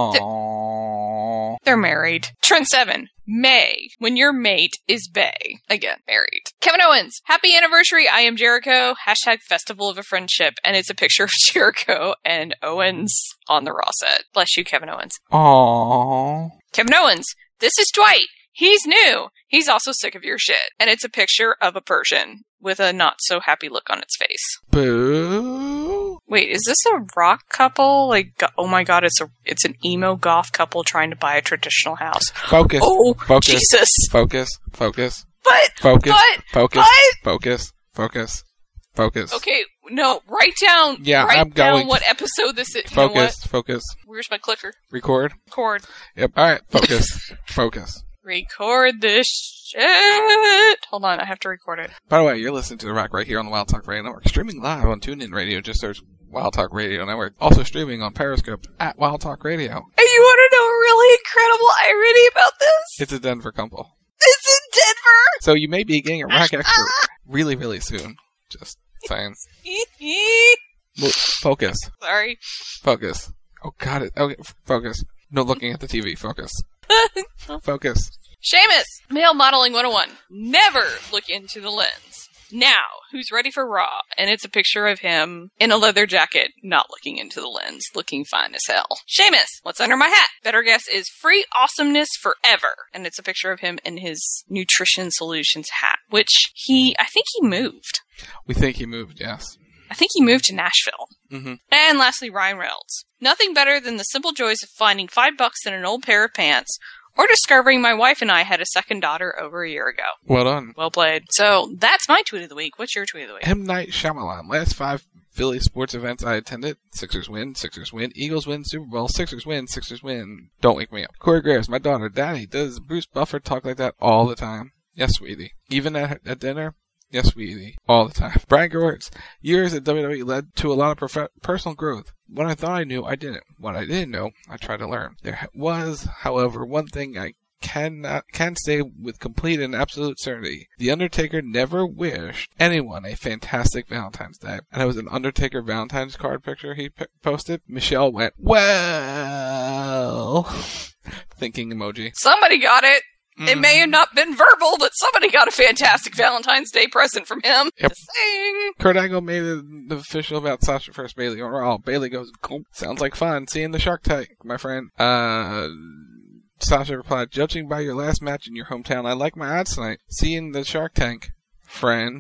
Aww. They're married. Trent seven, May, when your mate is bae. Again, married. Kevin Owens, happy anniversary, I am Jericho. Hashtag Festival of a Friendship. And it's a picture of Jericho and Owens on the Raw set. Bless you, Kevin Owens. Aww. Kevin Owens, this is Dwight. He's new. He's also sick of your shit. And it's a picture of a Persian with a not so happy look on its face. Boo. Wait, is this a rock couple? Like, oh my god, it's a it's an emo goth couple trying to buy a traditional house. Focus. Oh, focus. Jesus. Focus. Focus. But, focus. but, focus. but. Focus. Focus. Focus. Okay, no, write down. Yeah, write I'm down going. what episode this is. You Focus. know what? Focus. Where's my clicker? Record. Record. Yep. All right. Focus. Focus. Record this shit. Hold on, I have to record it. By the way, you're listening to The Rack right here on the Wild Talk Radio Network. Streaming live on TuneIn Radio. Just search Wild Talk Radio Network. Also streaming on Periscope at Wild Talk Radio. And you want to know a really incredible irony about this? It's a Denver couple. It's in Denver! So you may be getting a Rack Extra really, really soon. Just saying. Well, focus. Sorry. Focus. Oh, got it. Okay, f- focus. No looking at the T V. Focus. Focus. Seamus, Male Modeling one oh one. Never look into the lens. Now, who's ready for Raw? And it's a picture of him in a leather jacket, not looking into the lens, looking fine as hell. Seamus, what's under my hat? Better guess is Free Awesomeness Forever. And it's a picture of him in his Nutrition Solutions hat, which he, I think he moved. We think he moved, yes. I think he moved to Nashville. Mm-hmm. And lastly, Ryan Reynolds. Nothing better than the simple joys of finding five bucks in an old pair of pants, or discovering my wife and I had a second daughter over a year ago. Well done. Well played. So, that's my tweet of the week. What's your tweet of the week? M. Night Shyamalan. Last five Philly sports events I attended. Sixers win, Sixers win, Eagles win, Super Bowl, Sixers win, Sixers win. Don't wake me up. Corey Graves, my daughter, Daddy, does Bruce Buffer talk like that all the time? Yes, sweetie. Even at, at dinner? Yes, sweetie. All the time. Brian Gewirtz. Years at W W E led to a lot of prof- personal growth. What I thought I knew, I didn't. What I didn't know, I tried to learn. There was, however, one thing I cannot can say with complete and absolute certainty. The Undertaker never wished anyone a fantastic Valentine's Day. And it was an Undertaker Valentine's card picture he p- posted. Michelle went, well, thinking emoji. Somebody got it. Mm. It may have not been verbal, but somebody got a fantastic Valentine's Day present from him. Yep. Just saying. Kurt Angle made it official about Sasha versus Bayley on Raw. Bayley goes, cool. Sounds like fun. Seeing the Shark Tank, my friend. Uh... Sasha replied, judging by your last match in your hometown, I like my odds tonight. Seeing the Shark Tank, friend.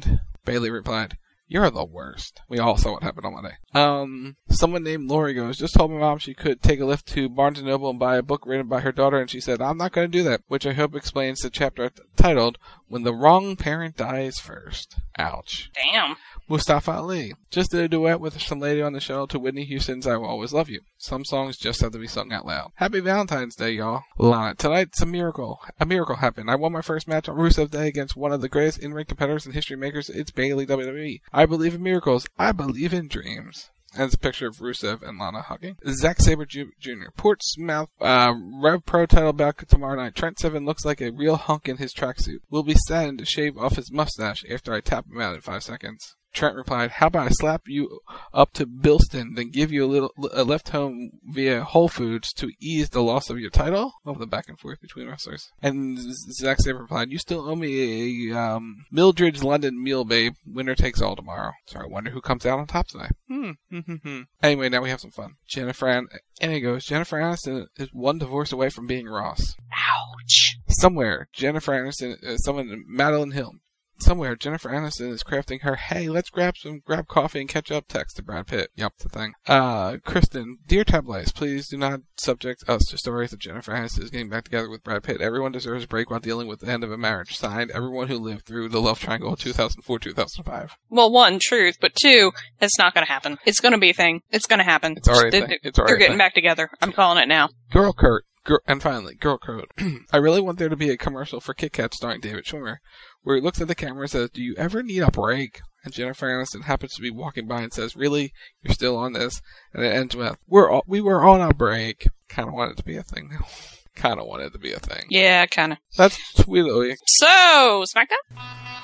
Bailey replied, "You're the worst." We all saw what happened on Monday. Um, someone named Lori goes, "Just told my mom she could take a lift to Barnes and Noble and buy a book written by her daughter, and she said, I'm not going to do that," which I hope explains the chapter titled, "When the Wrong Parent Dies First." Ouch. Damn. Mustafa Ali just did a duet with some lady on the show to Whitney Houston's I Will Always Love You. Some songs just have to be sung out loud. Happy Valentine's Day, y'all. Lana, tonight's a miracle. A miracle happened. I won my first match on Rusev Day against one of the greatest in-ring competitors and history makers. It's Bayley W W E. I believe in miracles. I believe in dreams. And it's a picture of Rusev and Lana hugging. Zack Sabre Junior Portsmouth, uh, Rev Pro title back tomorrow night. Trent Seven looks like a real hunk in his tracksuit. Will be saddened to shave off his mustache after I tap him out in five seconds. Trent replied, "How about I slap you up to Bilston, then give you a little a lift home via Whole Foods to ease the loss of your title?" Love the back and forth between wrestlers. And Zack Sabre replied, "You still owe me a um, Mildred's London meal, babe. Winner takes all tomorrow." So I wonder who comes out on top tonight. Hmm. Anyway, now we have some fun. Jennifer An- and it goes, Jennifer Aniston is one divorce away from being Ross. Ouch. Somewhere, Jennifer Aniston, uh, someone, Madeline Hill. Somewhere, Jennifer Aniston is crafting her, "Hey, let's grab some, grab coffee and catch up" text to Brad Pitt. Yup, the thing. Uh, Kristen, "Dear Tabloids, please do not subject us to stories of Jennifer Aniston is getting back together with Brad Pitt. Everyone deserves a break while dealing with the end of a marriage. Signed, everyone who lived through the love triangle of two thousand four to two thousand five. Well, one, truth, but two, it's not going to happen. It's going to be a thing. It's going to happen. It's already a They're, thing. It's already they're a getting thing. back together. I'm calling it now. Girl Kurt. Girl, and finally, Girl Code. I really want there to be a commercial for Kit Kat starring David Schwimmer, where he looks at the camera and says, "Do you ever need a break?" And Jennifer Aniston happens to be walking by and says, "Really? You're still on this?" And it ends with, "We're all, we were on a break." Kind of want it to be a thing now. Kind of want it to be a thing. Yeah, kind of. That's Tweedly. So, SmackDown?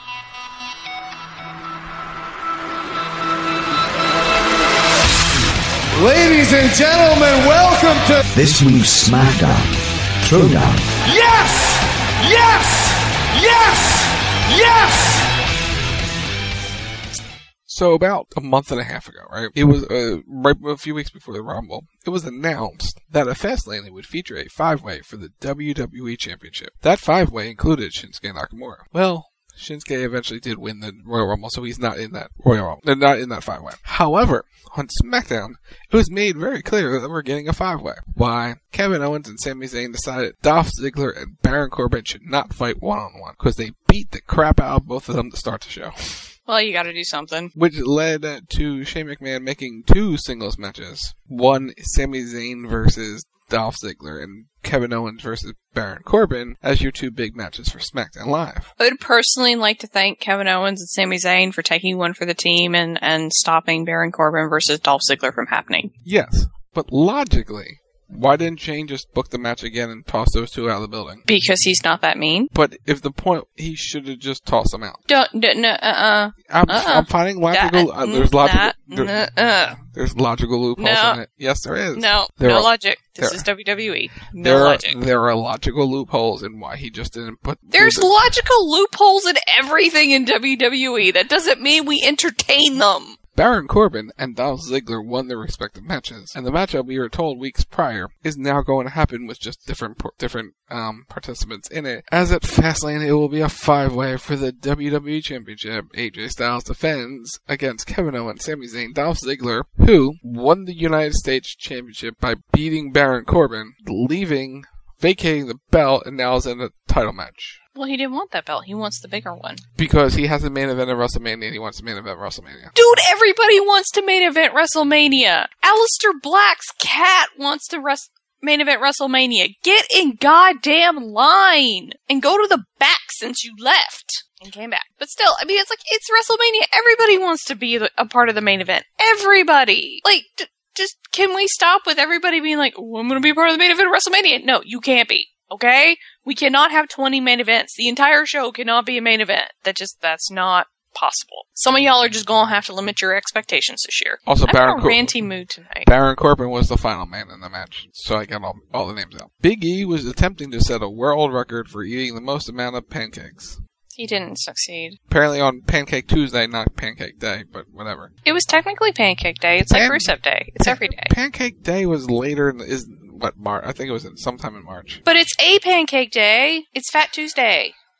Ladies and gentlemen, welcome to This week's SmackDown Throwdown. Yes! Yes! Yes! Yes! So about a month and a half ago, right? It was uh, right a few weeks before the Rumble. It was announced that a Fastlane would feature a five-way for the W W E Championship. That five-way included Shinsuke Nakamura. Well, Shinsuke eventually did win the Royal Rumble, so he's not in that Royal Rumble. They're not in that five-way. However, on SmackDown, it was made very clear that we're getting a five-way. Why? Kevin Owens and Sami Zayn decided Dolph Ziggler and Baron Corbin should not fight one-on-one, because they beat the crap out of both of them to start the show. Well, you gotta do something. Which led to Shane McMahon making two singles matches. One, Sami Zayn versus Dolph Ziggler, and Kevin Owens versus Baron Corbin as your two big matches for SmackDown Live. I would personally like to thank Kevin Owens and Sami Zayn for taking one for the team and, and stopping Baron Corbin versus Dolph Ziggler from happening. Yes, but logically, why didn't Shane just book the match again and toss those two out of the building? Because he's not that mean. But if the point, he should have just tossed them out. Don't, don't no, uh-uh. I'm, uh-uh. I'm finding logical, That, uh, there's logical, that, there, uh-uh. there's logical loopholes No. in it. Yes, there is. No, There no are- logic. This there- is W W E. No there logic. Are, there are logical loopholes in why he just didn't put... There's the- logical loopholes in everything in W W E. That doesn't mean we entertain them. Baron Corbin and Dolph Ziggler won their respective matches, and the matchup we were told weeks prior is now going to happen with just different different um, participants in it. As at Fastlane, it will be a five-way for the W W E Championship. A J Styles defends against Kevin Owens, Sami Zayn, Dolph Ziggler, who won the United States Championship by beating Baron Corbin, leaving, vacating the belt, and now is in a title match. Well, he didn't want that belt. He wants the bigger one. Because he has a main event at WrestleMania and he wants a main event at WrestleMania. Dude, everybody wants to main event WrestleMania. Aleister Black's cat wants to res- main event WrestleMania. Get in goddamn line and go to the back since you left and came back. But still, I mean, it's like, it's WrestleMania. Everybody wants to be a part of the main event. Everybody. Like, d- just, can we stop with everybody being like, oh, I'm going to be a part of the main event of WrestleMania? No, you can't be. Okay? We cannot have twenty main events. The entire show cannot be a main event. That just, that's not possible. Some of y'all are just gonna have to limit your expectations this year. Also, I'm Baron in a Cor- ranty mood tonight. Baron Corbin was the final man in the match, so I got all, all the names out. Big E was attempting to set a world record for eating the most amount of pancakes. He didn't succeed. Apparently on Pancake Tuesday, not Pancake Day, but whatever. It was technically Pancake Day. It's Pan- like Rusev Day. It's every day. Pancake Day was later, in, is what, March? I think it was in, sometime in March. But it's a Pancake Day. It's Fat Tuesday.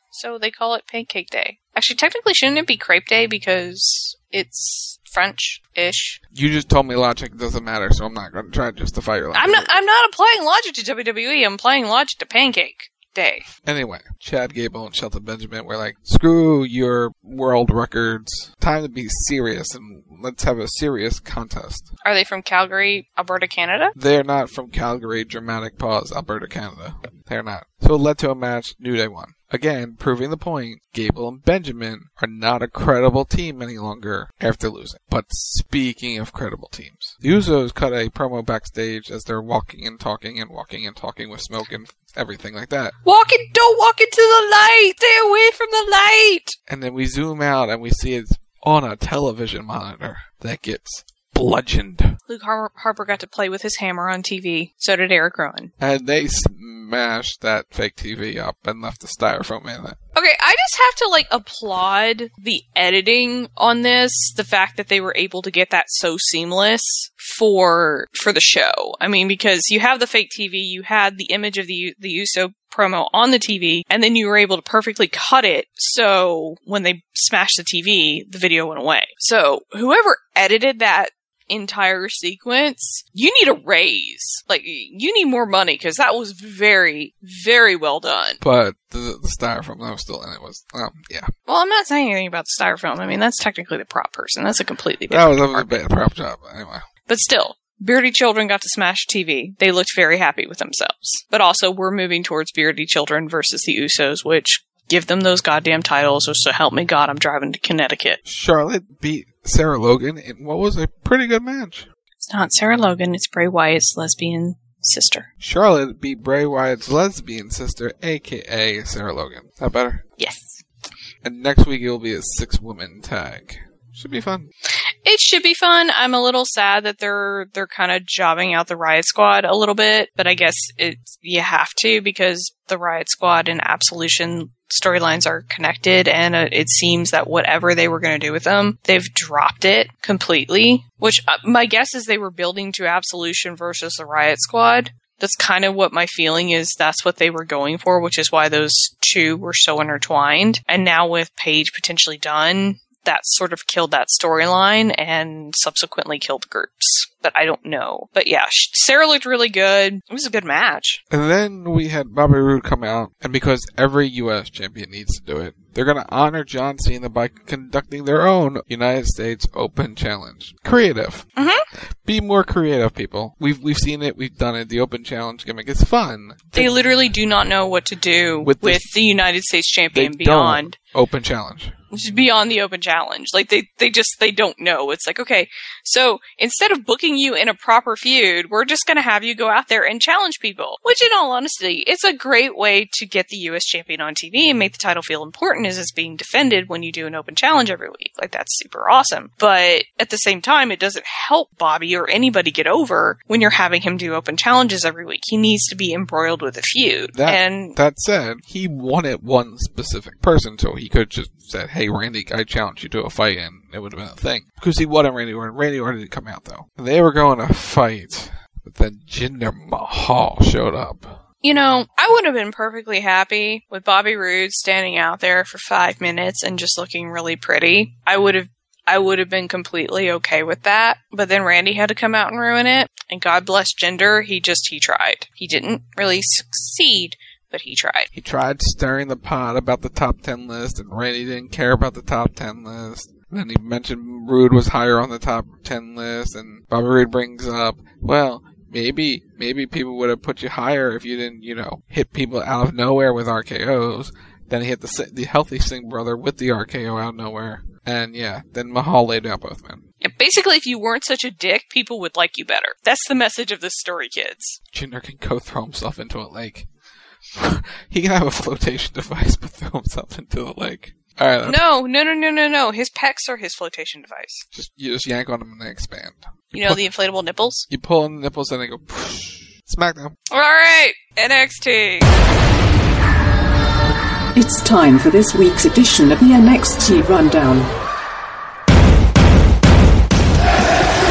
so they call it Pancake Day. Actually, technically, shouldn't it be Crepe Day because it's French-ish? You just told me logic doesn't matter, so I'm not going to try to justify your logic. I'm not. I'm not applying logic to W W E. I'm applying logic to Pancake Day. Anyway, Chad Gable and Shelton Benjamin were like, screw your world records. Time to be serious and let's have a serious contest. Are they from Calgary, Alberta, Canada? They're not from Calgary, dramatic pause, Alberta, Canada. They're not. So it led to a match New Day won. Again, proving the point, Gable and Benjamin are not a credible team any longer after losing. But speaking of credible teams, the Usos cut a promo backstage as they're walking and talking and walking and talking with smoke and everything like that. Walk in, don't walk into the light! Stay away from the light! And then we zoom out and we see it's on a television monitor that gets bludgeoned. Luke Har- Harper got to play with his hammer on T V. So did Eric Rowan. And they smashed that fake T V up and left the styrofoam in it. Okay, I just have to, like, applaud the editing on this. The fact that they were able to get that so seamless for for the show. I mean, because you have the fake T V, you had the image of the the Uso promo on the T V, and then you were able to perfectly cut it so when they smashed the T V, the video went away. So whoever edited that entire sequence, you need a raise. Like, you need more money, because that was very, very well done. But the, the styrofoam that was still in it was, um, yeah. Well, I'm not saying anything about the styrofoam. I mean, that's technically the prop person. That's a completely That different was, that was a bad prop job, anyway. But still, Beardy Children got to smash T V. They looked very happy with themselves. But also, we're moving towards Beardy Children versus the Usos, which give them those goddamn titles, or so help me God, I'm driving to Connecticut. Charlotte beat Sarah Logan in what was a pretty good match. It's not Sarah Logan, it's Bray Wyatt's lesbian sister. Charlotte beat Bray Wyatt's lesbian sister, aka Sarah Logan. Is that better? Yes. And next week it'll be a six-woman tag. Should be fun. It should be fun. I'm a little sad that they're they're kind of jobbing out the Riot Squad a little bit, but I guess it's you have to, because the Riot Squad and Absolution storylines are connected, and uh, it seems that whatever they were going to do with them, they've dropped it completely. Which uh, my guess is they were building to Absolution versus the Riot Squad. That's kind of what my feeling is. That's what they were going for, which is why those two were so intertwined. And now with Paige potentially done, that sort of killed that storyline and subsequently killed the groups. But I don't know. But yeah, Sarah looked really good. It was a good match. And then we had Bobby Roode come out, and because every U S champion needs to do it, they're going to honor John Cena by conducting their own United States Open Challenge. Creative. Mm-hmm. Be more creative, people. We've we've seen it. We've done it. The Open Challenge gimmick is fun. They literally do not know what to do with, with the, the United States champion beyond Open Challenge. Beyond the Open Challenge. Like, they, they just, they don't know. It's like, okay, so instead of booking you in a proper feud, we're just gonna have you go out there and challenge people. Which, in all honesty, it's a great way to get the U S champion on T V and make the title feel important as it's being defended when you do an Open Challenge every week. Like, that's super awesome. But at the same time, it doesn't help Bobby or anybody get over when you're having him do Open Challenges every week. He needs to be embroiled with a feud. That, and that said, he wanted one specific person, so he could just said, hey, Randy, I challenge you to a fight, and it would have been a thing. Because he wanted Randy Orton. Randy Orton didn't come out, though. And they were going to fight, but then Jinder Mahal showed up. You know, I would have been perfectly happy with Bobby Roode standing out there for five minutes and just looking really pretty. I would have I would have been completely okay with that. But then Randy had to come out and ruin it. And God bless Jinder, he just, he tried. He didn't really succeed, but he tried. He tried stirring the pot about the top ten list, and Randy didn't care about the top ten list. And then he mentioned Roode was higher on the top ten list, and Bobby Roode brings up, well, maybe, maybe people would have put you higher if you didn't, you know, hit people out of nowhere with R K Os. Then he hit the the healthy Singh brother with the R K O out of nowhere. And yeah, then Mahal laid out both men. Yeah, basically, if you weren't such a dick, people would like you better. That's the message of this story, kids. Jinder can go throw himself into a lake. He can have a flotation device, but throw himself into the lake. All right. No, no, no, no, no, no. His pecs are his flotation device. Just you just yank on them and they expand. You, you know the inflatable nipples? You pull on the nipples and they go. Smackdown. All right, N X T. It's time for this week's edition of the N X T Rundown.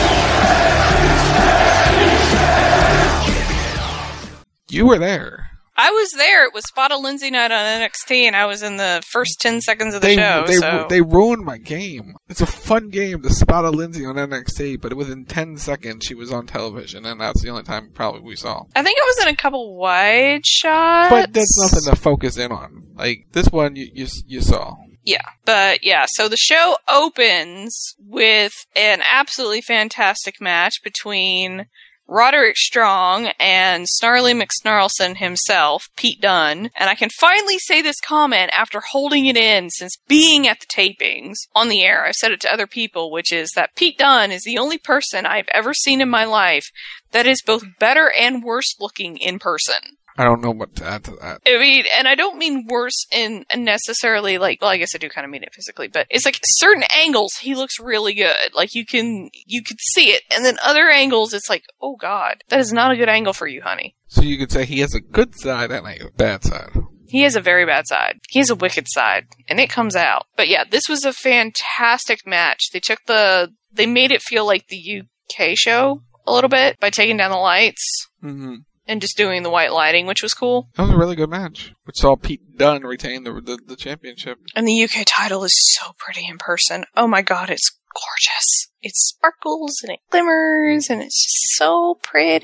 You were there. I was there. It was Spot of Lindsay night on N X T, and I was in the first ten seconds of the They, show. they, so. they ruined my game. It's a fun game to spot a Lindsay on N X T, but within ten seconds she was on television, and that's the only time probably we saw. I think it was in a couple wide shots. But that's nothing to focus in on. Like, this one you, you, you saw. Yeah, but yeah, so the show opens with an absolutely fantastic match between Roderick Strong and Snarly McSnarlson himself, Pete Dunne. And I can finally say this comment after holding it in since being at the tapings on the air. I've said it to other people, which is that Pete Dunne is the only person I've ever seen in my life that is both better and worse looking in person. I don't know what to add to that. I mean, and I don't mean worse in necessarily like, well, I guess I do kind of mean it physically, but it's like certain angles he looks really good. Like you can, you can see it. And then other angles, it's like, oh God, that is not a good angle for you, honey. So you could say he has a good side and a bad side. He has a very bad side. He has a wicked side. And it comes out. But yeah, this was a fantastic match. They took the, they made it feel like the U K show a little bit by taking down the lights. Mm-hmm. And just doing the white lighting, which was cool. That was a really good match, which saw Pete Dunne retain the, the the championship. And the U K title is so pretty in person. Oh my God, it's gorgeous. It sparkles and it glimmers and it's just so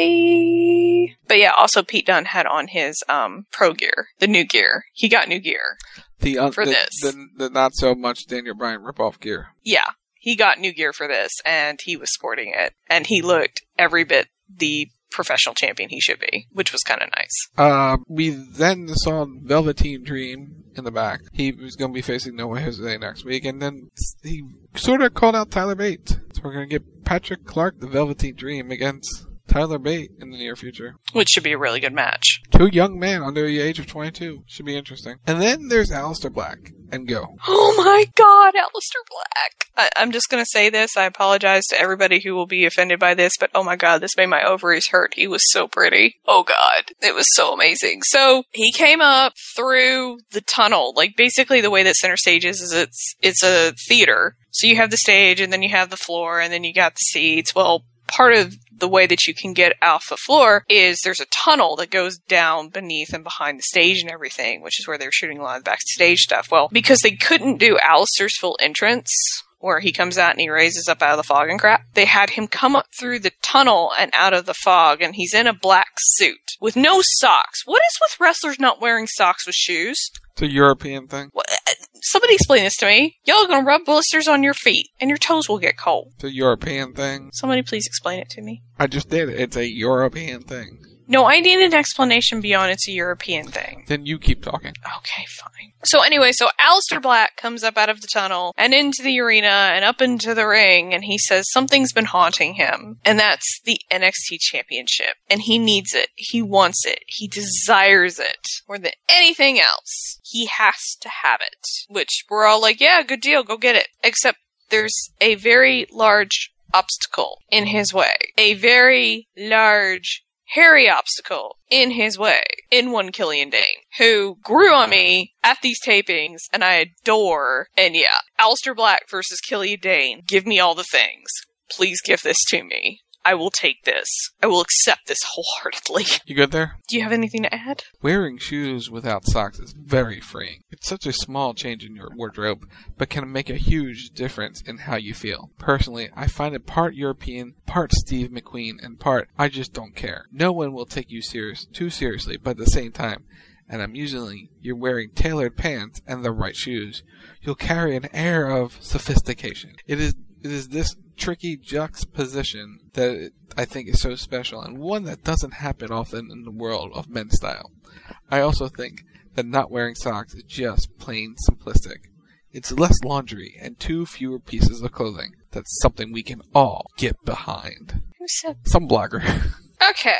pretty. But yeah, also Pete Dunne had on his um pro gear, the new gear. He got new gear the, uh, for the, this. The, the not so much Daniel Bryan ripoff gear. Yeah, he got new gear for this and he was sporting it. And he looked every bit the professional champion he should be, which was kind of nice. Uh, we then saw Velveteen Dream in the back. He was going to be facing Noah Jose next week, and then he sort of called out Tyler Bate. So we're going to get Patrick Clark, the Velveteen Dream, against Tyler Bate in the near future. Which should be a really good match. Two young men under the age of twenty-two. Should be interesting. And then there's Aleister Black. And go. Oh my God, Aleister Black. I, I'm just going to say this. I apologize to everybody who will be offended by this, but oh my God, this made my ovaries hurt. He was so pretty. Oh God, it was so amazing. So he came up through the tunnel. Like basically the way that Center Stage is, is it's, it's a theater. So you have the stage and then you have the floor and then you got the seats. Well, part of the way that you can get off the floor is there's a tunnel that goes down beneath and behind the stage and everything, which is where they're shooting a lot of backstage stuff. Well, because they couldn't do Aleister's full entrance, where he comes out and he raises up out of the fog and crap, they had him come up through the tunnel and out of the fog, and he's in a black suit with no socks. What is with wrestlers not wearing socks with shoes? It's a European thing. What? Somebody explain this to me. Y'all are gonna rub blisters on your feet, and your toes will get cold. It's a European thing. Somebody please explain it to me. I just did. It's a European thing. No, I need an explanation beyond it's a European thing. Then you keep talking. Okay, fine. So anyway, so Aleister Black comes up out of the tunnel and into the arena and up into the ring, and he says something's been haunting him, and that's the N X T Championship. And he needs it. He wants it. He desires it more than anything else. He has to have it. Which we're all like, yeah, good deal, go get it. Except there's a very large obstacle in his way. A very large hairy obstacle in his way in one Killian Dane, who grew on me at these tapings, and I adore. And yeah, Aleister Black versus Killian Dane. Give me all the things. Please give this to me. I will take this. I will accept this wholeheartedly. You good there? Do you have anything to add? Wearing shoes without socks is very freeing. It's such a small change in your wardrobe, but can make a huge difference in how you feel. Personally, I find it part European, part Steve McQueen, and part I just don't care. No one will take you serious too seriously, but at the same time, and I'm usually you're wearing tailored pants and the right shoes, you'll carry an air of sophistication. It is it is this tricky juxtaposition that I think is so special, and one that doesn't happen often in the world of men's style. I also think that not wearing socks is just plain simplistic. It's less laundry and two fewer pieces of clothing. That's something we can all get behind. Who said? Some blogger. Okay.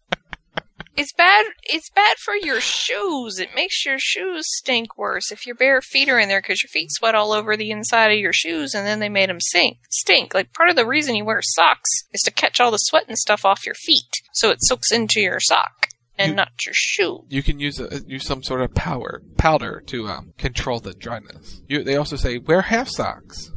It's bad. It's bad for your shoes. It makes your shoes stink worse if your bare feet are in there because your feet sweat all over the inside of your shoes, and then they made them stink. Stink. Like part of the reason you wear socks is to catch all the sweat and stuff off your feet, so it soaks into your sock and you, not your shoe. You can use a, use some sort of powder powder to um, control the dryness. You, they also say wear half socks.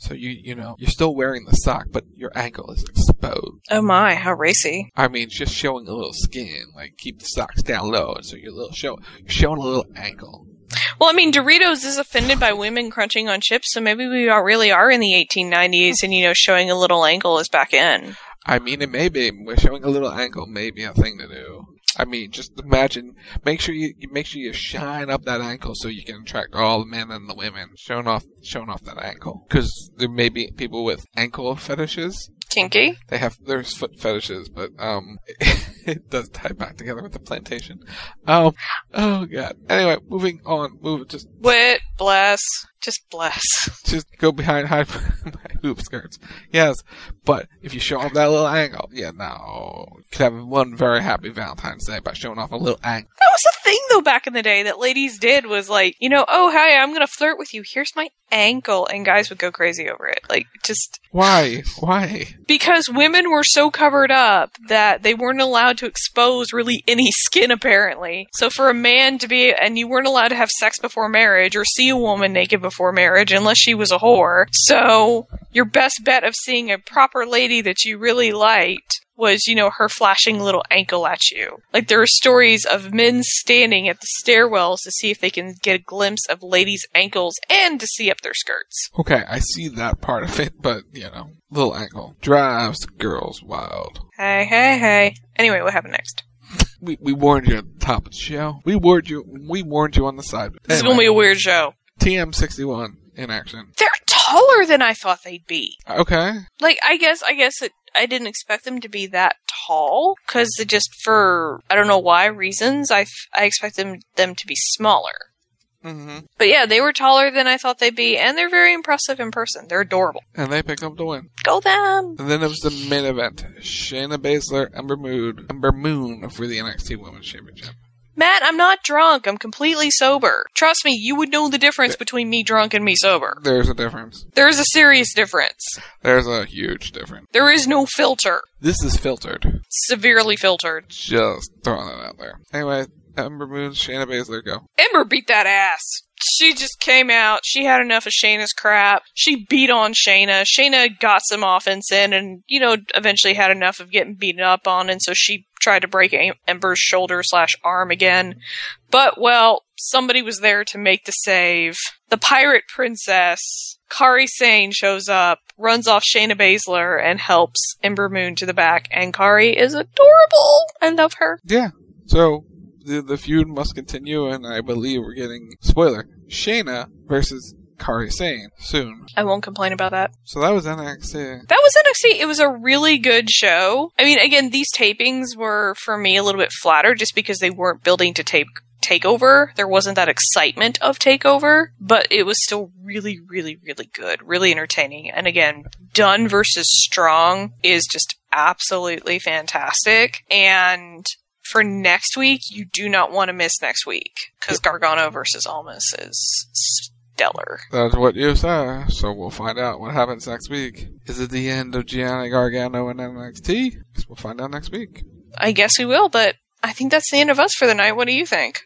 So you you know you're still wearing the sock, but your ankle is exposed. Oh my, how racy! I mean, just showing a little skin. Like keep the socks down low, so you're a little show you're showing a little ankle. Well, I mean, Doritos is offended by women crunching on chips, so maybe we are, really are in the eighteen nineties, and you know, showing a little ankle is back in. I mean, it may be. We're showing a little ankle may be a thing to do. I mean, just imagine. Make sure you make sure you shine up that ankle so you can attract all the men and the women. Showing off, showing off that ankle, because there may be people with ankle fetishes. Kinky. They have there's foot fetishes, but um, it does tie back together with the plantation. Um, oh god. Anyway, moving on. Move just. Wait, bless. Just bless. Just go behind high hoop skirts. Yes, but if you show off that little angle, yeah, no. You could have one very happy Valentine's Day by showing off a little angle. That was a thing, though, back in the day that ladies did was like, you know, oh, hi, I'm going to flirt with you. Here's my ankle. And guys would go crazy over it. Like, just. Why? Why? Because women were so covered up that they weren't allowed to expose really any skin, apparently. So for a man to be, and you weren't allowed to have sex before marriage or see a woman naked before marriage unless she was a whore. So your best bet of seeing a proper lady that you really liked was, you know, her flashing a little ankle at you. Like, there are stories of men standing at the stairwells to see if they can get a glimpse of ladies' ankles and to see up their skirts. Okay, I see that part of it, but, you know, little ankle drives girls wild. Hey, hey, hey. Anyway, what happened next? We we warned you at the top of the show. We warned you. We warned you on the side. This anyway, is going to be a weird show. T M sixty-one in action. They're taller than I thought they'd be. Okay. Like, I guess, I guess it, I didn't expect them to be that tall, because just for, I don't know why reasons, I, I expect them, them to be smaller. Mm-hmm. But yeah, they were taller than I thought they'd be, and they're very impressive in person. They're adorable. And they picked up the win. Go them! And then it was the main event. Shayna Baszler, Ember Moon, Ember Moon for the N X T Women's Championship. Matt, I'm not drunk. I'm completely sober. Trust me, you would know the difference between me drunk and me sober. There's a difference. There's a serious difference. There's a huge difference. There is no filter. This is filtered. Severely filtered. Just throwing it out there. Anyway, Ember Moon, Shayna Baszler, go. Ember beat that ass. She just came out. She had enough of Shayna's crap. She beat on Shayna. Shayna got some offense in and, you know, eventually had enough of getting beaten up on, and so she tried to break Ember's shoulder slash arm again. But, well, somebody was there to make the save. The pirate princess, Kairi Sane, shows up, runs off Shayna Baszler, and helps Ember Moon to the back. And Kairi is adorable. I love her. Yeah. So, the, the feud must continue, and I believe we're getting, spoiler, Shayna versus Kairi Sane soon. I won't complain about that. So that was N X T. That was N X T. It was a really good show. I mean, again, these tapings were, for me, a little bit flatter just because they weren't building to tape TakeOver. There wasn't that excitement of TakeOver, but it was still really, really, really good. Really entertaining. And again, Dunn versus Strong is just absolutely fantastic. And for next week, you do not want to miss next week, because Gargano versus Almas is stellar. That's what you say, so we'll find out what happens next week. Is it the end of Gianni Gargano and N X T? Guess we'll find out next week. I guess we will, but I think that's the end of us for the night. What do you think?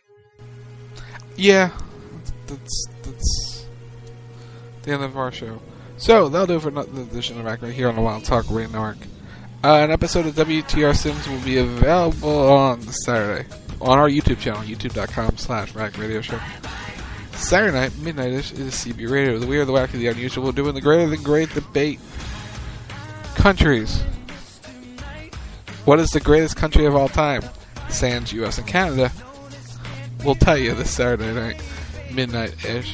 Yeah, that's that's the end of our show. So, that'll do it for another edition of Rack right here on the Wild Talk Radio Network. Uh, an episode of W T R Sims will be available on Saturday on our YouTube channel, youtube.com slash Rack Radio Show. Saturday night, midnight-ish, is C B Radio. The Weird, the Wacky, the Unusual. We're doing the Greater Than Great debate. Countries. What is the greatest country of all time? Sans U S and Canada. We'll tell you this Saturday night, midnight-ish.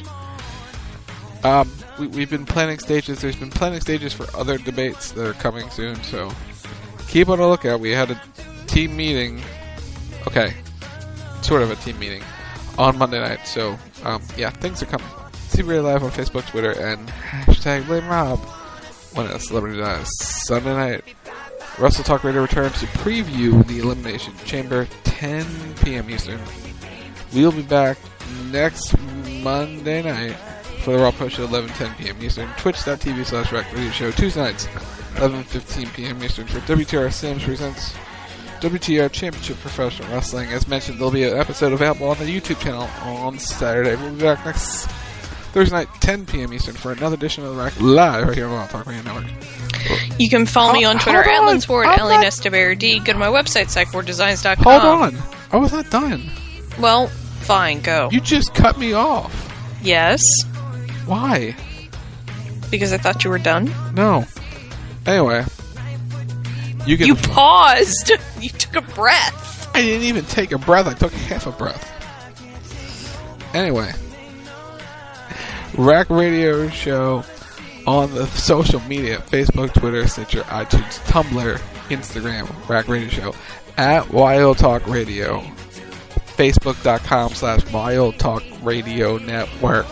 Um, we, we've been planning stages. There's been planning stages for other debates that are coming soon, so keep on the lookout. We had a team meeting. Okay, sort of a team meeting on Monday night. So, um, yeah, things are coming. C B Radio Live on Facebook, Twitter, and hashtag Blame Rob when a celebrity dies. Sunday night, Russell Talk Radio returns to preview the Elimination Chamber, ten p.m. Eastern. We'll be back next Monday night for the Raw Post at eleven ten p.m. Eastern. Twitch.tv slash Rack Radio Show. Tuesday nights, eleven fifteen p.m. Eastern for W T R Sims presents W T R Championship Professional Wrestling. As mentioned, there'll be an episode available on the YouTube channel on Saturday. We'll be back next Thursday night, ten p.m. Eastern, for another edition of the Rack live right here on Wild Talk Radio Network. You can follow me on Twitter at on, Linsford, I'm Ellie not- Nestabear D. Go to my website, psych ward designs dot com. Hold on. I was not done. Well, fine, go. You just cut me off. Yes, Why? because I thought you were done. No. Anyway. You can. You paused. You took a breath. I didn't even take a breath. I took half a breath. Anyway. Rack Radio Show on the social media. Facebook, Twitter, Stitcher, iTunes, Tumblr, Instagram. Rack Radio Show. At Wild Talk Radio. Facebook.com slash Wild Talk Radio Network.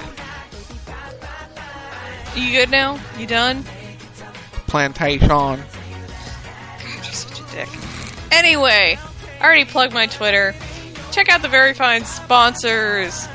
You good now? You done? Plantation. God, you're such a dick. Anyway, I already plugged my Twitter. Check out the very fine sponsors.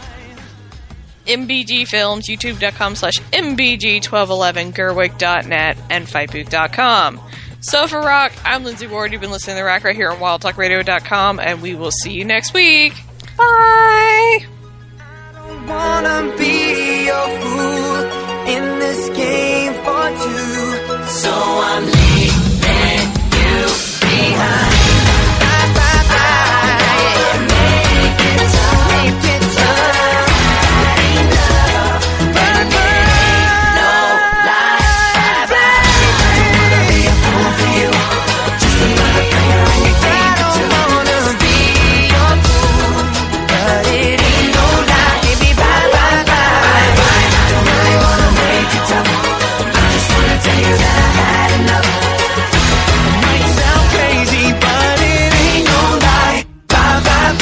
M B G Films, YouTube.com slash MBG1211, Gerwig dot net, and Fightboot dot com. So for Rock, I'm Lindsay Ward. You've been listening to Rock right here on Wild Talk Radio dot com, and we will see you next week. Bye! Wanna be your fool in this game for two, so I'm leaving you behind. Bye, bye, bye. Make it tough, make it tough. Ain't love, but ain't no lie. Bye, bye. Don't wanna be a fool for you, just another player in your game. I don't wanna be your fool, but it ain't no lie. Baby, bye, bye, bye. Don't really wanna make it tough. I just wanna tell you that I had enough. It might sound crazy, but it ain't no lie. Bye, bye,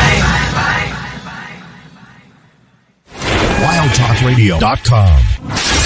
bye. wild talk radio dot com